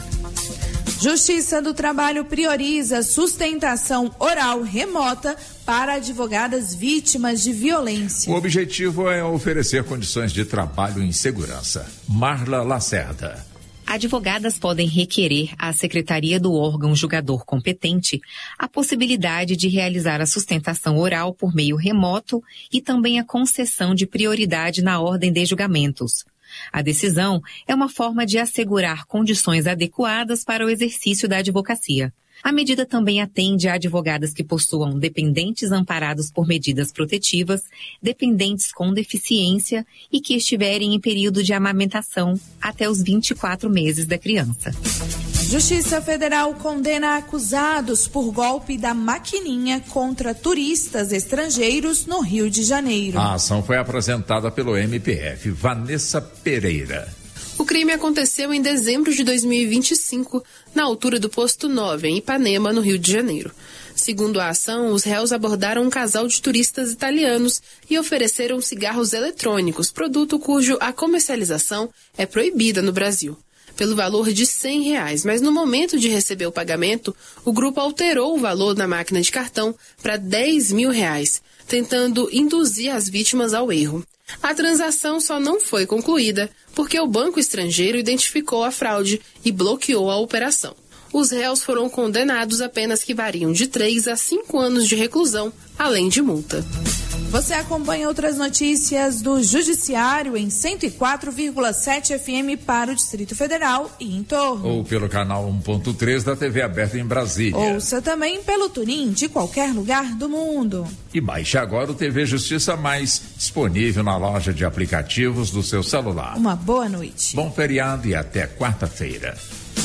[SPEAKER 24] Justiça do Trabalho prioriza sustentação oral remota para advogadas vítimas de violência.
[SPEAKER 5] O objetivo é oferecer condições de trabalho em segurança. Marla Lacerda.
[SPEAKER 27] Advogadas podem requerer à Secretaria do órgão julgador competente a possibilidade de realizar a sustentação oral por meio remoto e também a concessão de prioridade na ordem de julgamentos. A decisão é uma forma de assegurar condições adequadas para o exercício da advocacia. A medida também atende a advogadas que possuam dependentes amparados por medidas protetivas, dependentes com deficiência e que estiverem em período de amamentação até os 24 meses da criança.
[SPEAKER 24] Justiça Federal condena acusados por golpe da maquininha contra turistas estrangeiros no Rio de Janeiro.
[SPEAKER 5] A ação foi apresentada pelo MPF. Vanessa Pereira.
[SPEAKER 28] O crime aconteceu em dezembro de 2025, na altura do Posto 9, em Ipanema, no Rio de Janeiro. Segundo a ação, os réus abordaram um casal de turistas italianos e ofereceram cigarros eletrônicos, produto cuja a comercialização é proibida no Brasil. pelo valor de R$100, mas no momento de receber o pagamento, o grupo alterou o valor da máquina de cartão para R$10.000, tentando induzir as vítimas ao erro. A transação só não foi concluída porque o banco estrangeiro identificou a fraude e bloqueou a operação. Os réus foram condenados a penas que variam de 3 a 5 anos de reclusão, além de multa.
[SPEAKER 24] Você acompanha outras notícias do Judiciário em 104,7 FM para o Distrito Federal e em torno.
[SPEAKER 5] Ou pelo canal 1.3 da TV aberta em Brasília.
[SPEAKER 24] Ouça também pelo TuneIn de qualquer lugar do mundo.
[SPEAKER 5] E baixe agora o TV Justiça Mais, disponível na loja de aplicativos do seu celular.
[SPEAKER 24] Uma boa noite.
[SPEAKER 5] Bom feriado e até quarta-feira.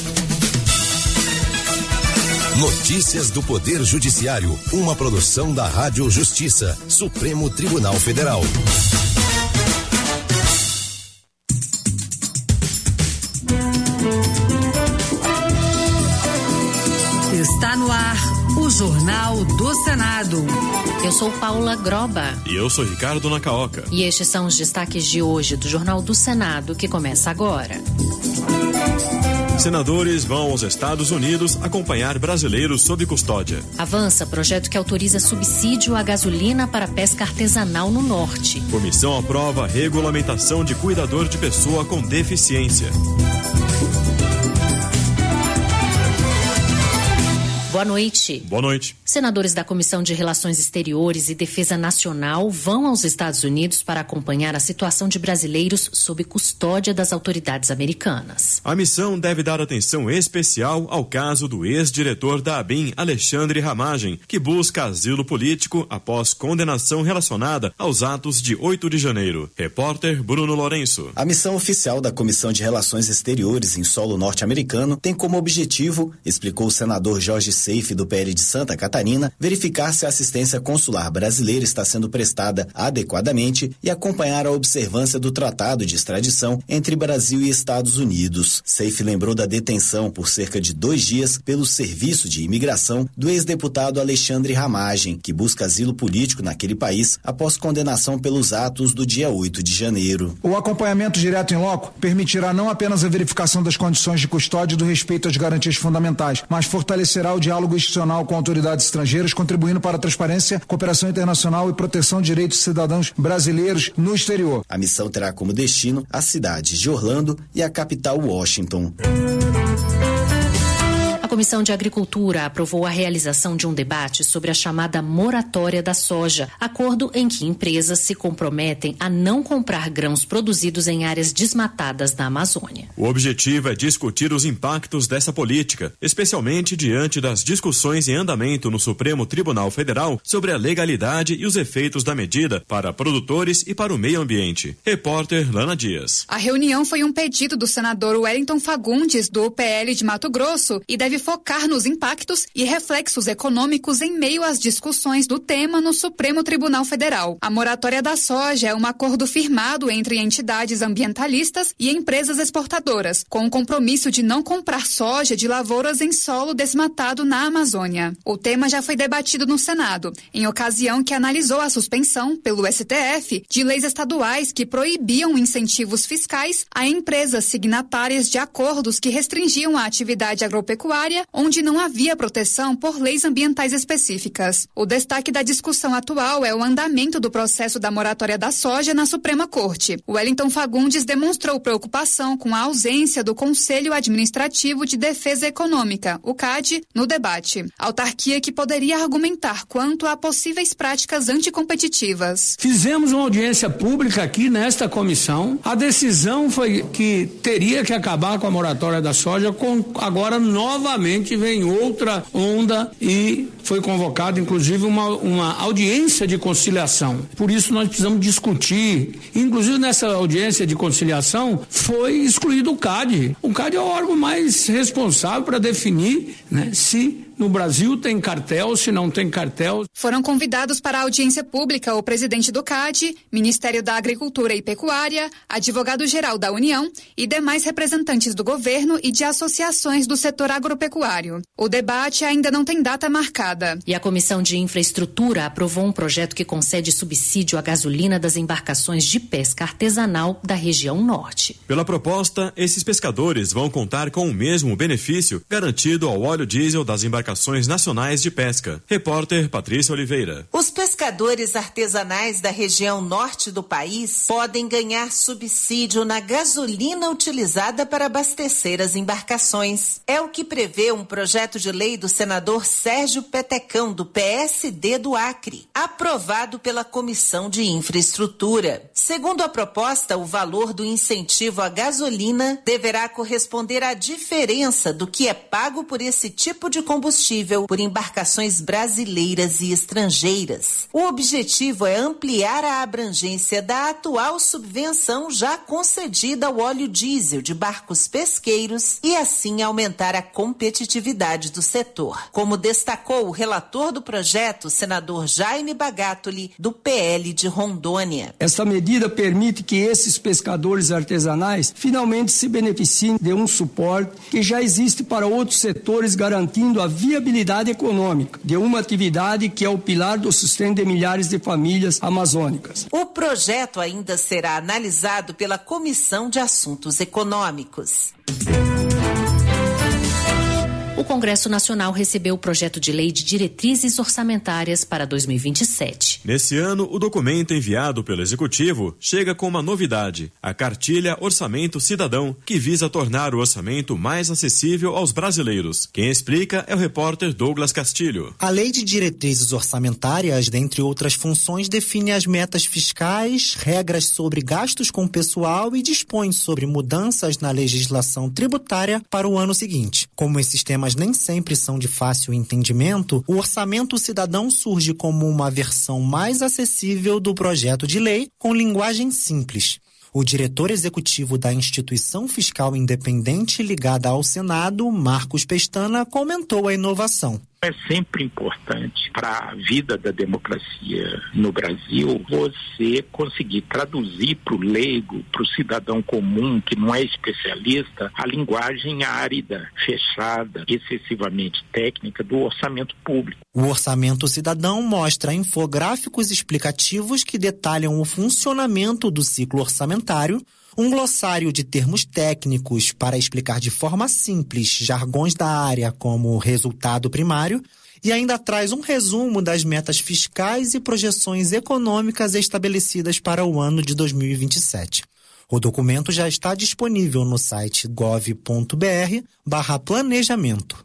[SPEAKER 4] Notícias do Poder Judiciário, uma produção da Rádio Justiça, Supremo Tribunal Federal.
[SPEAKER 3] Está no ar o Jornal do Senado.
[SPEAKER 6] Eu sou Paula Groba.
[SPEAKER 8] E eu sou Ricardo Nacaoca.
[SPEAKER 6] E estes são os destaques de hoje do Jornal do Senado, que começa agora.
[SPEAKER 8] Senadores vão aos Estados Unidos acompanhar brasileiros sob custódia.
[SPEAKER 6] Avança projeto que autoriza subsídio à gasolina para pesca artesanal no norte.
[SPEAKER 8] Comissão aprova a regulamentação de cuidador de pessoa com deficiência.
[SPEAKER 6] Boa noite.
[SPEAKER 8] Boa noite.
[SPEAKER 6] Senadores da Comissão de Relações Exteriores e Defesa Nacional vão aos Estados Unidos para acompanhar a situação de brasileiros sob custódia das autoridades americanas.
[SPEAKER 8] A missão deve dar atenção especial ao caso do ex-diretor da ABIN, Alexandre Ramagem, que busca asilo político após condenação relacionada aos atos de 8 de janeiro. Repórter Bruno Lourenço.
[SPEAKER 10] A missão oficial da Comissão de Relações Exteriores em solo norte-americano tem como objetivo, explicou o senador Jorge Seife, do PL de Santa Catarina, verificar se a assistência consular brasileira está sendo prestada adequadamente e acompanhar a observância do Tratado de Extradição entre Brasil e Estados Unidos. Seife lembrou da detenção por cerca de 2 dias pelo Serviço de Imigração do ex-deputado Alexandre Ramagem, que busca asilo político naquele país após condenação pelos atos do dia 8 de janeiro.
[SPEAKER 11] O acompanhamento direto em loco permitirá não apenas a verificação das condições de custódia e do respeito às garantias fundamentais, mas fortalecerá o diálogo institucional com autoridades estrangeiras, contribuindo para a transparência, cooperação internacional e proteção de direitos de cidadãos brasileiros no exterior.
[SPEAKER 10] A missão terá como destino as cidades de Orlando e a capital Washington.
[SPEAKER 6] A Comissão de Agricultura aprovou a realização de um debate sobre a chamada moratória da soja, acordo em que empresas se comprometem a não comprar grãos produzidos em áreas desmatadas da Amazônia.
[SPEAKER 8] O objetivo é discutir os impactos dessa política, especialmente diante das discussões em andamento no Supremo Tribunal Federal sobre a legalidade e os efeitos da medida para produtores e para o meio ambiente. Repórter Lana Dias.
[SPEAKER 12] A reunião foi um pedido do senador Wellington Fagundes, do PL de Mato Grosso, e deve focar nos impactos e reflexos econômicos em meio às discussões do tema no Supremo Tribunal Federal. A moratória da soja é um acordo firmado entre entidades ambientalistas e empresas exportadoras, com o compromisso de não comprar soja de lavouras em solo desmatado na Amazônia. O tema já foi debatido no Senado, em ocasião que analisou a suspensão, pelo STF, de leis estaduais que proibiam incentivos fiscais a empresas signatárias de acordos que restringiam a atividade agropecuária onde não havia proteção por leis ambientais específicas. O destaque da discussão atual é o andamento do processo da moratória da soja na Suprema Corte. Wellington Fagundes demonstrou preocupação com a ausência do Conselho Administrativo de Defesa Econômica, o CAD, no debate. Autarquia que poderia argumentar quanto a possíveis práticas anticompetitivas.
[SPEAKER 13] Fizemos uma audiência pública aqui nesta comissão. A decisão foi que teria que acabar com a moratória da soja, agora novamente vem outra onda e foi convocada inclusive uma audiência de conciliação. Por isso nós precisamos discutir. Inclusive nessa audiência de conciliação foi excluído o CAD. O CAD é o órgão mais responsável para definir, né, se no Brasil tem cartel, se não tem cartel.
[SPEAKER 12] Foram convidados para a audiência pública o presidente do CAD, Ministério da Agricultura e Pecuária, advogado-geral da União e demais representantes do governo e de associações do setor agropecuário. O debate ainda não tem data marcada.
[SPEAKER 6] E a Comissão de Infraestrutura aprovou um projeto que concede subsídio à gasolina das embarcações de pesca artesanal da região norte.
[SPEAKER 8] Pela proposta, esses pescadores vão contar com o mesmo benefício garantido ao óleo diesel das embarcações nacionais de pesca. Repórter Patrícia Oliveira.
[SPEAKER 9] Os pescadores artesanais da região norte do país podem ganhar subsídio na gasolina utilizada para abastecer as embarcações. É o que prevê um projeto de lei do senador Sérgio Petecão, do PSD do Acre, aprovado pela Comissão de Infraestrutura. Segundo a proposta, o valor do incentivo à gasolina deverá corresponder à diferença do que é pago por esse tipo de combustível por embarcações brasileiras e estrangeiras. O objetivo é ampliar a abrangência da atual subvenção já concedida ao óleo diesel de barcos pesqueiros e assim aumentar a competitividade do setor. Como destacou o relator do projeto, o senador Jaime Bagatoli, do PL de Rondônia.
[SPEAKER 13] Essa medida permite que esses pescadores artesanais finalmente se beneficiem de um suporte que já existe para outros setores, garantindo a viabilidade econômica de uma atividade que é o pilar do sustento de milhares de famílias amazônicas.
[SPEAKER 9] O projeto ainda será analisado pela Comissão de Assuntos Econômicos.
[SPEAKER 6] O Congresso Nacional recebeu o projeto de lei de diretrizes orçamentárias para 2027.
[SPEAKER 8] Nesse ano, o documento enviado pelo Executivo chega com uma novidade, a Cartilha Orçamento Cidadão, que visa tornar o orçamento mais acessível aos brasileiros. Quem explica é o repórter Douglas Castilho.
[SPEAKER 14] A Lei de Diretrizes Orçamentárias, dentre outras funções, define as metas fiscais, regras sobre gastos com pessoal e dispõe sobre mudanças na legislação tributária para o ano seguinte. Como esses temas nem sempre são de fácil entendimento, o Orçamento Cidadão surge como uma versão mais acessível do projeto de lei, com linguagem simples. O diretor executivo da instituição fiscal independente ligada ao Senado, Marcos Pestana, comentou a inovação.
[SPEAKER 15] É sempre importante para a vida da democracia no Brasil você conseguir traduzir para o leigo, para o cidadão comum que não é especialista, a linguagem árida, fechada, excessivamente técnica do orçamento público.
[SPEAKER 14] O Orçamento Cidadão mostra infográficos explicativos que detalham o funcionamento do ciclo orçamentário, um glossário de termos técnicos para explicar de forma simples jargões da área como resultado primário e ainda traz um resumo das metas fiscais e projeções econômicas estabelecidas para o ano de 2027. O documento já está disponível no site gov.br/planejamento.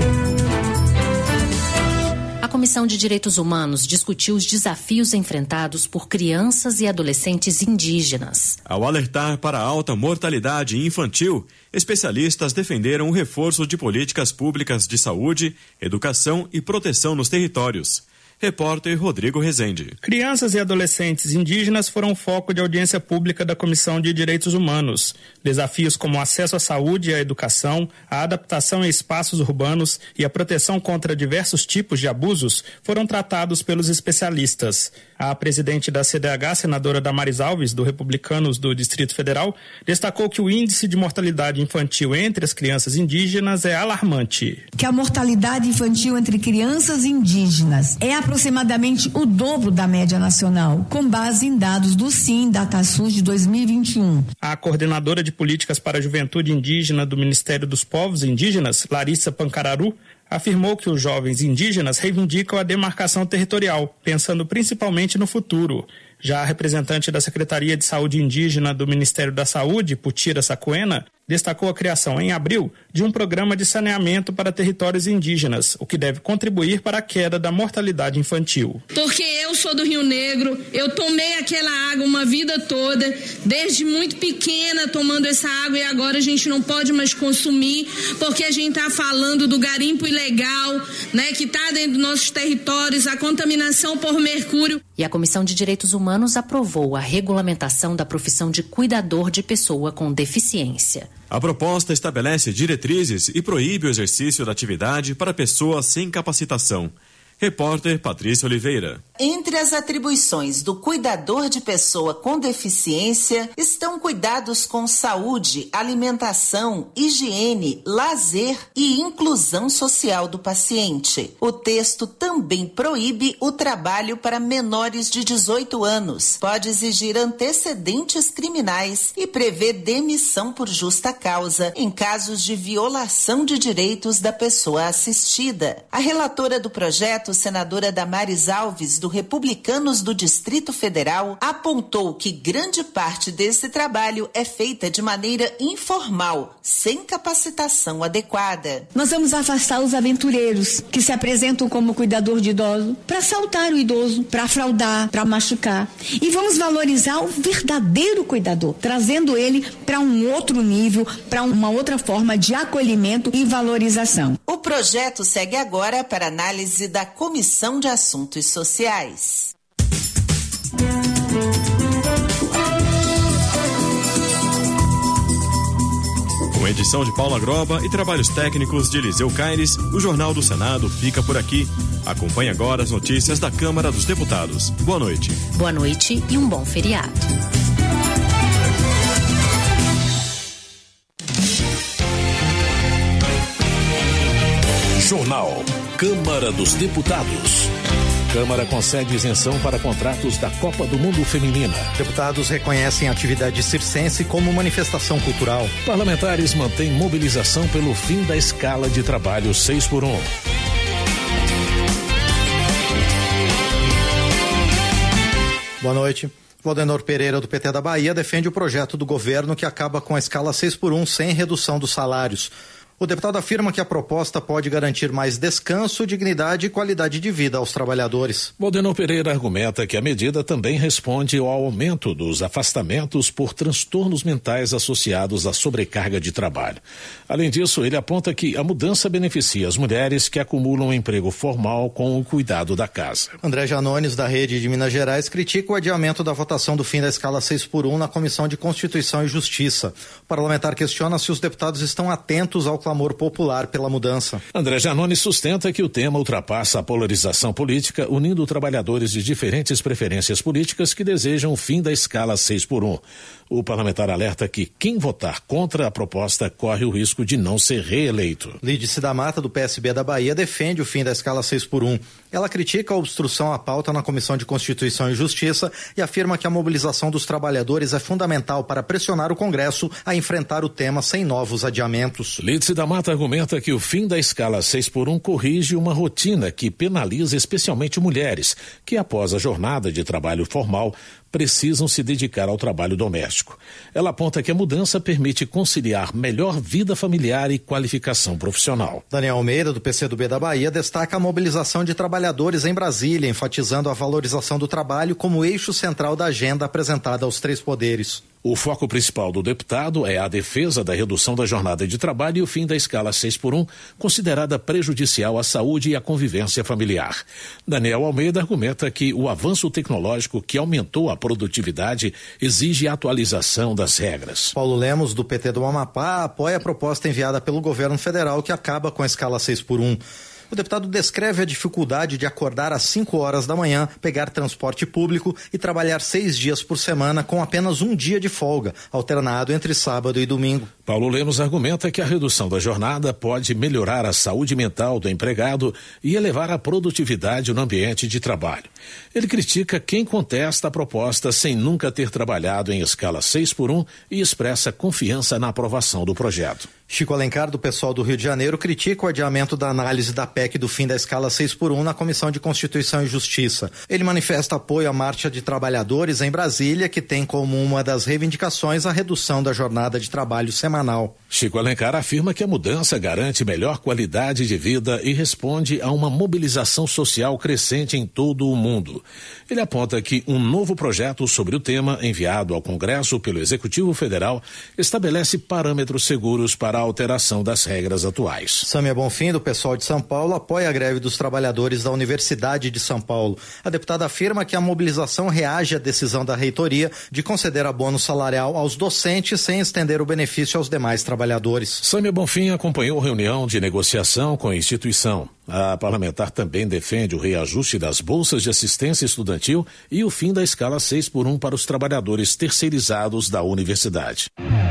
[SPEAKER 6] A Comissão de Direitos Humanos discutiu os desafios enfrentados por crianças e adolescentes indígenas.
[SPEAKER 8] Ao alertar para a alta mortalidade infantil, especialistas defenderam o reforço de políticas públicas de saúde, educação e proteção nos territórios. Repórter Rodrigo Rezende.
[SPEAKER 16] Crianças e adolescentes indígenas foram foco de audiência pública da Comissão de Direitos Humanos. Desafios como o acesso à saúde e à educação, a adaptação em espaços urbanos e a proteção contra diversos tipos de abusos foram tratados pelos especialistas. A presidente da CDH, senadora Damares Alves, do Republicanos do Distrito Federal, destacou que o índice de mortalidade infantil entre as crianças indígenas é alarmante.
[SPEAKER 17] Que a mortalidade infantil entre crianças indígenas é aproximadamente o dobro da média nacional, com base em dados do SIM DataSUS de 2021.
[SPEAKER 16] A coordenadora de políticas para a juventude indígena do Ministério dos Povos Indígenas, Larissa Pancararu, afirmou que os jovens indígenas reivindicam a demarcação territorial, pensando principalmente no futuro. Já a representante da Secretaria de Saúde Indígena do Ministério da Saúde, Putira Sacuena, destacou a criação em abril de um programa de saneamento para territórios indígenas, o que deve contribuir para a queda da mortalidade infantil.
[SPEAKER 18] Porque eu sou do Rio Negro, eu tomei aquela água uma vida toda, desde muito pequena tomando essa água, e agora a gente não pode mais consumir, porque a gente está falando do garimpo ilegal, né, que está dentro dos nossos territórios, a contaminação por mercúrio.
[SPEAKER 6] E a Comissão de Direitos Humanos aprovou a regulamentação da profissão de cuidador de pessoa com deficiência.
[SPEAKER 8] A proposta estabelece diretrizes diretrizes e proíbe o exercício da atividade para pessoas sem capacitação. Repórter Patrícia Oliveira.
[SPEAKER 9] Entre as atribuições do cuidador de pessoa com deficiência estão cuidados com saúde, alimentação, higiene, lazer e inclusão social do paciente. O texto também proíbe o trabalho para menores de 18 anos, pode exigir antecedentes criminais e prevê demissão por justa causa em casos de violação de direitos da pessoa assistida. A relatora do projeto, senadora Damares Alves, do Republicanos do Distrito Federal, apontou que grande parte desse trabalho é feita de maneira informal, sem capacitação adequada.
[SPEAKER 17] Nós vamos afastar os aventureiros que se apresentam como cuidador de idoso para assaltar o idoso, para fraudar, para machucar. E vamos valorizar o verdadeiro cuidador, trazendo ele para um outro nível, para uma outra forma de acolhimento e valorização.
[SPEAKER 9] O projeto segue agora para análise da Comissão de Assuntos Sociais.
[SPEAKER 8] Com edição de Paula Groba e trabalhos técnicos de Eliseu Caires, o Jornal do Senado fica por aqui. Acompanhe agora as notícias da Câmara dos Deputados. Boa noite.
[SPEAKER 6] Boa noite e um bom feriado.
[SPEAKER 4] Jornal Câmara dos Deputados. Câmara concede isenção para contratos da Copa do Mundo Feminina.
[SPEAKER 1] Deputados reconhecem a atividade circense como manifestação cultural.
[SPEAKER 4] Parlamentares mantêm mobilização pelo fim da escala de trabalho 6x1.
[SPEAKER 1] Boa noite. Valdenor Pereira, do PT da Bahia, defende o projeto do governo que acaba com a escala 6x1 sem redução dos salários. O deputado afirma que a proposta pode garantir mais descanso, dignidade e qualidade de vida aos trabalhadores.
[SPEAKER 4] Valdenor Pereira argumenta que a medida também responde ao aumento dos afastamentos por transtornos mentais associados à sobrecarga de trabalho. Além disso, ele aponta que a mudança beneficia as mulheres que acumulam emprego formal com o cuidado da casa.
[SPEAKER 1] André Janones, da Rede de Minas Gerais, critica o adiamento da votação do fim da escala 6x1 na Comissão de Constituição e Justiça. O parlamentar questiona se os deputados estão atentos ao clamor popular pela mudança.
[SPEAKER 4] André Janones sustenta que o tema ultrapassa a polarização política, unindo trabalhadores de diferentes preferências políticas que desejam o fim da escala 6x1. O parlamentar alerta que quem votar contra a proposta corre o risco de não ser reeleito.
[SPEAKER 1] Lídice da Mata, do PSB da Bahia, defende o fim da escala 6x1. Ela critica a obstrução à pauta na Comissão de Constituição e Justiça e afirma que a mobilização dos trabalhadores é fundamental para pressionar o Congresso a enfrentar o tema sem novos adiamentos.
[SPEAKER 4] Lídice da Mata argumenta que o fim da escala 6x1 corrige uma rotina que penaliza especialmente mulheres, que após a jornada de trabalho formal precisam se dedicar ao trabalho doméstico. Ela aponta que a mudança permite conciliar melhor vida familiar e qualificação profissional.
[SPEAKER 1] Daniel Almeida, do PCdoB da Bahia, destaca a mobilização de trabalhadores em Brasília, enfatizando a valorização do trabalho como eixo central da agenda apresentada aos três poderes.
[SPEAKER 4] O foco principal do deputado é a defesa da redução da jornada de trabalho e o fim da escala 6x1, considerada prejudicial à saúde e à convivência familiar. Daniel Almeida argumenta que o avanço tecnológico que aumentou a produtividade exige a atualização das regras.
[SPEAKER 1] Paulo Lemos, do PT do Amapá, apoia a proposta enviada pelo governo federal que acaba com a escala 6x1. O deputado descreve a dificuldade de acordar às 5 horas da manhã, pegar transporte público e trabalhar 6 dias por semana com apenas um dia de folga, alternado entre sábado e domingo.
[SPEAKER 4] Paulo Lemos argumenta que a redução da jornada pode melhorar a saúde mental do empregado e elevar a produtividade no ambiente de trabalho. Ele critica quem contesta a proposta sem nunca ter trabalhado em escala 6x1 e expressa confiança na aprovação do projeto.
[SPEAKER 1] Chico Alencar, do PSOL do Rio de Janeiro, critica o adiamento da análise da PEC do fim da escala 6x1 na Comissão de Constituição e Justiça. Ele manifesta apoio à marcha de trabalhadores em Brasília, que tem como uma das reivindicações a redução da jornada de trabalho semanal.
[SPEAKER 4] Chico Alencar afirma que a mudança garante melhor qualidade de vida e responde a uma mobilização social crescente em todo o mundo. Ele aponta que um novo projeto sobre o tema, enviado ao Congresso pelo Executivo Federal, estabelece parâmetros seguros para para a alteração das regras atuais.
[SPEAKER 1] Sâmia Bonfim, do PSOL de São Paulo, apoia a greve dos trabalhadores da Universidade de São Paulo. A deputada afirma que a mobilização reage à decisão da reitoria de conceder abono salarial aos docentes sem estender o benefício aos demais trabalhadores.
[SPEAKER 4] Sâmia Bonfim acompanhou reunião de negociação com a instituição. A parlamentar também defende o reajuste das bolsas de assistência estudantil e o fim da escala 6x1 para os trabalhadores terceirizados da universidade.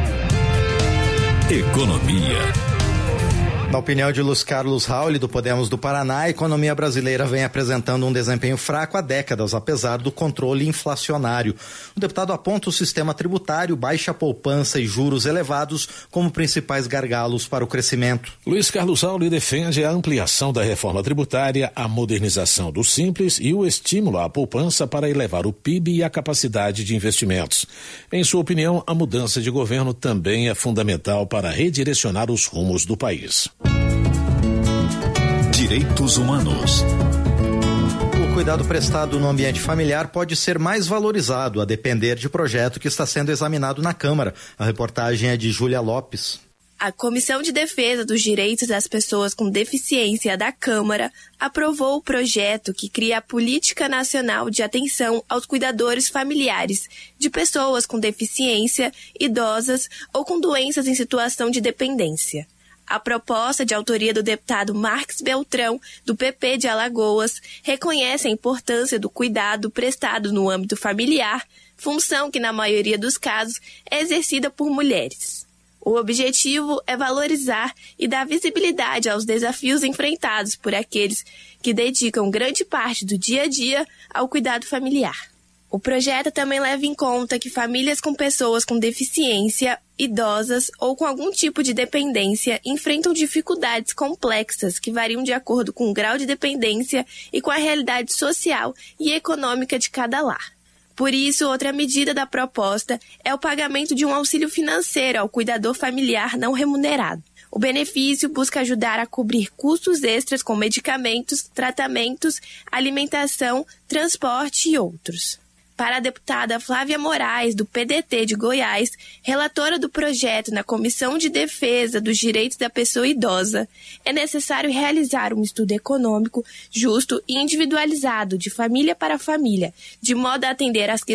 [SPEAKER 2] Economia.
[SPEAKER 1] Na opinião de Luiz Carlos Rauli, do Podemos do Paraná, a economia brasileira vem apresentando um desempenho fraco há décadas, apesar do controle inflacionário. O deputado aponta o sistema tributário, baixa poupança e juros elevados como principais gargalos para o crescimento.
[SPEAKER 4] Luiz Carlos Rauli defende a ampliação da reforma tributária, a modernização do Simples e o estímulo à poupança para elevar o PIB e a capacidade de investimentos. Em sua opinião, a mudança de governo também é fundamental para redirecionar os rumos do país.
[SPEAKER 2] Direitos humanos.
[SPEAKER 1] O cuidado prestado no ambiente familiar pode ser mais valorizado, a depender de projeto que está sendo examinado na Câmara. A reportagem é de Júlia Lopes.
[SPEAKER 7] A Comissão de Defesa dos Direitos das Pessoas com Deficiência da Câmara aprovou o projeto que cria a Política Nacional de Atenção aos Cuidadores Familiares de pessoas com deficiência, idosas ou com doenças em situação de dependência. A proposta, de autoria do deputado Marques Beltrão, do PP de Alagoas, reconhece a importância do cuidado prestado no âmbito familiar, função que, na maioria dos casos, é exercida por mulheres. O objetivo é valorizar e dar visibilidade aos desafios enfrentados por aqueles que dedicam grande parte do dia a dia ao cuidado familiar. O projeto também leva em conta que famílias com pessoas com deficiência, idosas ou com algum tipo de dependência enfrentam dificuldades complexas que variam de acordo com o grau de dependência e com a realidade social e econômica de cada lar. Por isso, outra medida da proposta é o pagamento de um auxílio financeiro ao cuidador familiar não remunerado. O benefício busca ajudar a cobrir custos extras com medicamentos, tratamentos, alimentação, transporte e outros. Para a deputada Flávia Moraes, do PDT de Goiás, relatora do projeto na Comissão de Defesa dos Direitos da Pessoa Idosa, é necessário realizar um estudo econômico justo e individualizado de família para família, de modo a atender às questões